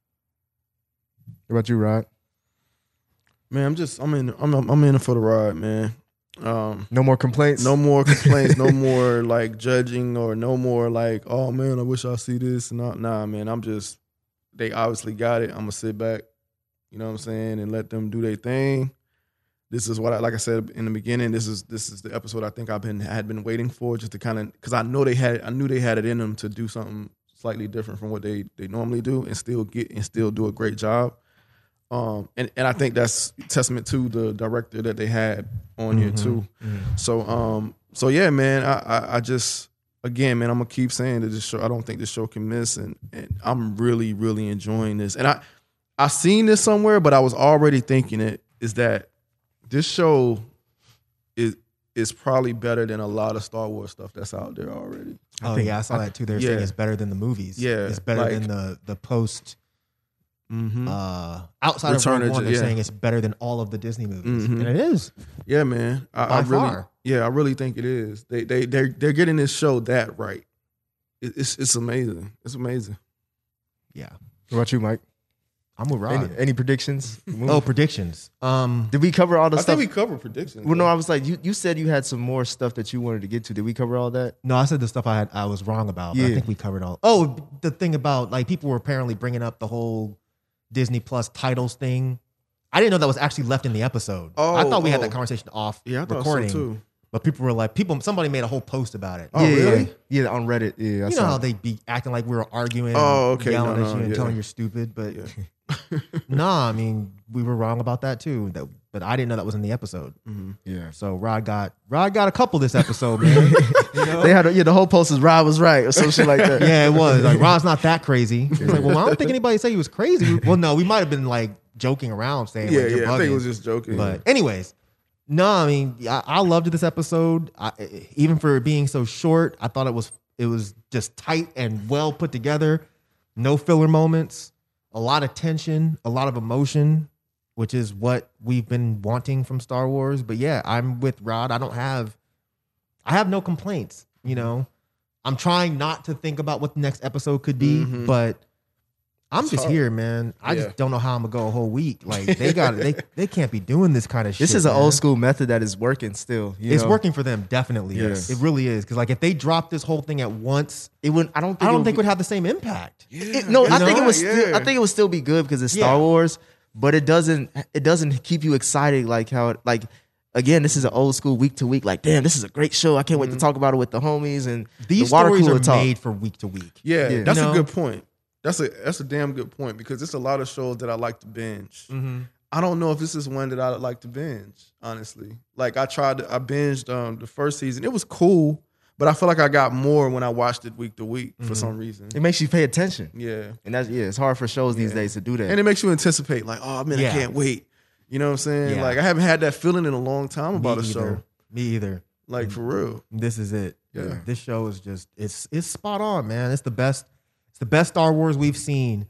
Speaker 5: What about you, Rod?
Speaker 3: Man, I'm just I'm in I'm I'm in it for the ride, man. Um,
Speaker 5: No more complaints.
Speaker 3: no more complaints, no more like judging, or no more like, oh man, I wish I see this. Nah, nah, man. I'm just they obviously got it. I'm gonna sit back, you know what I'm saying, and let them do their thing. This is what I like I said in the beginning. This is this is the episode I think I've been had been waiting for, just to kind of because I know they had I knew they had it in them to do something slightly different from what they they normally do and still get and still do a great job. Um, and, and I think that's testament to the director that they had on here too. So um, so yeah, man, I, I I just again, man, I'm gonna keep saying that this show. I don't think this show can miss, and and I'm really really enjoying this. And I I seen this somewhere, but I was already thinking it is that this show is is probably better than a lot of Star Wars stuff that's out there already.
Speaker 6: Oh, yeah, I saw that too. They're saying
Speaker 3: yeah.
Speaker 6: it's better than the movies.
Speaker 3: Yeah,
Speaker 6: It's better
Speaker 3: like-
Speaker 6: than the, the post,
Speaker 3: Mm-hmm.
Speaker 6: uh, outside
Speaker 3: Return
Speaker 6: of Rogue
Speaker 3: of
Speaker 6: One,
Speaker 3: Je-
Speaker 6: they're
Speaker 3: yeah.
Speaker 6: saying it's better than all of the Disney movies.
Speaker 3: Mhm.
Speaker 6: And it is.
Speaker 3: Yeah, man. I,
Speaker 6: By
Speaker 3: I really,
Speaker 6: far.
Speaker 3: yeah, I really think it is. They they they they're getting this show that right. It, it's it's amazing. It's amazing.
Speaker 6: Yeah.
Speaker 5: What about you, Mike?
Speaker 6: I'm with Rod.
Speaker 5: Any, any predictions?
Speaker 6: Oh, predictions. Um,
Speaker 5: Did we cover all the
Speaker 3: I
Speaker 5: stuff?
Speaker 3: think we covered predictions.
Speaker 5: well, no,
Speaker 3: though.
Speaker 5: I was like, you, you said you had some more stuff that you wanted to get to. Did we cover all that?
Speaker 6: no, I said the stuff I had I was wrong about. But I
Speaker 5: Yeah.
Speaker 6: think we covered all. Oh, the thing about like people were apparently bringing up the whole Disney Plus titles thing. I didn't know that was actually left in the episode. I
Speaker 3: Oh,
Speaker 6: thought we had
Speaker 3: oh.
Speaker 6: that conversation off
Speaker 3: yeah, I thought
Speaker 6: recording.
Speaker 3: so too.
Speaker 6: But people were like, people. Somebody made a whole post about it.
Speaker 3: Oh,
Speaker 5: yeah,
Speaker 3: really?
Speaker 5: Yeah, yeah, on Reddit. Yeah, I
Speaker 6: You know
Speaker 5: saw
Speaker 6: how
Speaker 5: it.
Speaker 6: they be acting like we were arguing,
Speaker 3: Oh,
Speaker 6: and
Speaker 3: okay.
Speaker 6: yelling
Speaker 3: No,
Speaker 6: at
Speaker 3: no,
Speaker 6: you and
Speaker 3: yeah.
Speaker 6: telling you're stupid. But
Speaker 3: Yeah.
Speaker 6: nah, I mean, we were wrong about that too. That, but I didn't know that was in the episode.
Speaker 5: Yeah.
Speaker 6: So Rod got Rod got a couple this episode, man. You know?
Speaker 5: They had a, yeah, the whole post is Rob was right or some shit like that.
Speaker 6: Yeah, it was like Rod's not that crazy. It's like, well, I don't think anybody said he was crazy. Well, no, we might have been like joking around saying,
Speaker 3: Yeah,
Speaker 6: like, you're
Speaker 3: yeah. I think it
Speaker 6: bugging.
Speaker 3: was just joking.
Speaker 6: But anyways, no, I mean, I, I loved this episode. I, even for it being so short, I thought it was it was just tight and well put together. No filler moments, a lot of tension, a lot of emotion, which is what we've been wanting from Star Wars. But yeah, I'm with Rod. I don't have, I have no complaints. You know, I'm trying not to think about what the next episode could be,
Speaker 3: Mhm.
Speaker 6: but I'm
Speaker 3: It's
Speaker 6: just
Speaker 3: hard.
Speaker 6: here, man. I
Speaker 3: Yeah.
Speaker 6: just don't know how I'm gonna go a whole week. Like they got they they can't be doing this kind of shit.
Speaker 5: This is an
Speaker 6: man.
Speaker 5: old school method that is working still. you
Speaker 6: It's
Speaker 5: know?
Speaker 6: working for them, definitely.
Speaker 5: Yes.
Speaker 6: It really is. Because like if they drop this whole thing at once,
Speaker 5: It would. I don't think.
Speaker 6: I don't
Speaker 5: it
Speaker 6: think it
Speaker 5: would
Speaker 6: would have the same impact.
Speaker 5: It, no, I
Speaker 6: You
Speaker 5: think it
Speaker 6: know?
Speaker 5: was. Still,
Speaker 3: Yeah.
Speaker 5: I think it would still be good because it's
Speaker 6: Yeah.
Speaker 5: Star Wars, but it doesn't. It doesn't keep you excited like how it like. Again, this is an old school week to week. Like, damn, this is a great show. I can't wait to talk about it with the homies and
Speaker 6: These
Speaker 5: the water
Speaker 6: stories
Speaker 5: cooler
Speaker 6: are
Speaker 5: talk.
Speaker 6: made for week to week.
Speaker 3: Yeah,
Speaker 5: Yeah.
Speaker 3: that's
Speaker 6: You know?
Speaker 3: a good point. That's a that's a damn good point because it's a lot of shows that I like to binge. I don't know if this is one that I like to binge. Honestly, like I tried, to, I binged um, the first season. It was cool, but I feel like I got more when I watched it week to week for some reason.
Speaker 5: It makes you pay attention,
Speaker 3: Yeah,
Speaker 5: and that's yeah. It's hard for shows these days to do that.
Speaker 3: and it makes you anticipate. Like, oh man,
Speaker 6: Yeah.
Speaker 3: I can't wait. You know what I'm saying?
Speaker 6: Yeah.
Speaker 3: Like I haven't had that feeling in a long time about
Speaker 6: Me
Speaker 3: a
Speaker 6: either.
Speaker 3: show.
Speaker 6: Me either.
Speaker 3: Like for real.
Speaker 6: This is it.
Speaker 3: Yeah.
Speaker 6: This show is just it's it's spot on, man. It's the best. It's the best Star Wars we've seen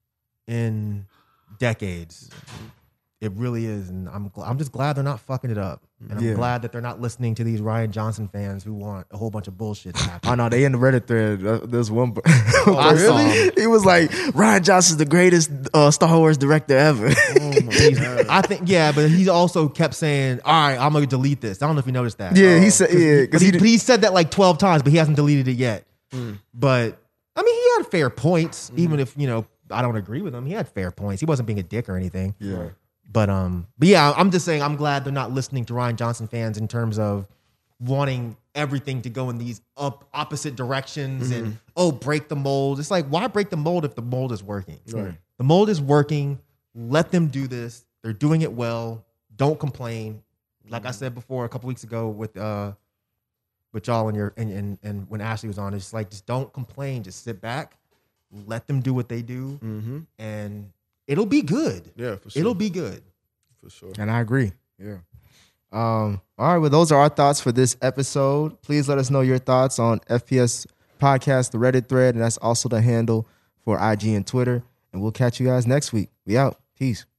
Speaker 6: in decades. It really is, and I'm gl- I'm just glad they're not fucking it up, and I'm
Speaker 5: Yeah.
Speaker 6: glad that they're not listening to these Ryan Johnson fans who want a whole bunch of bullshit to happen.
Speaker 5: I know they in the Reddit thread. uh, There's one.
Speaker 6: I saw him.
Speaker 5: He was like, Ryan Johnson's the greatest uh, Star Wars director ever.
Speaker 3: Oh my god.
Speaker 6: I think, yeah, but he also kept saying, "All right, I'm gonna delete this." I don't know if you noticed that.
Speaker 5: yeah, he said. Yeah,
Speaker 6: But
Speaker 5: because
Speaker 6: he,
Speaker 5: he,
Speaker 6: but he said that like twelve times, but he hasn't deleted it yet. But I mean, he had fair points, even if you know I don't agree with him. He had fair points. He wasn't being a dick or anything.
Speaker 5: Yeah.
Speaker 6: But um, but yeah, I'm just saying I'm glad they're not listening to Ryan Johnson fans in terms of wanting everything to go in these up opposite directions and oh, break the mold. It's like, why break the mold if the mold is working?
Speaker 3: Right.
Speaker 6: The mold is working. Let them do this. They're doing it well. Don't complain. Like I said before a couple weeks ago with uh with y'all and your and, and and when Ashley was on, it's like just don't complain. Just sit back, let them do what they do,
Speaker 3: Mm-hmm.
Speaker 6: and it'll be good.
Speaker 3: Yeah, for sure.
Speaker 6: It'll be good.
Speaker 3: for sure.
Speaker 5: And I agree. Yeah. Um, all right. Well, those are our thoughts for this episode. Please let us know your thoughts on F P S Podcast, the Reddit thread, and that's also the handle for I G and Twitter. And we'll catch you guys next week. We out. Peace.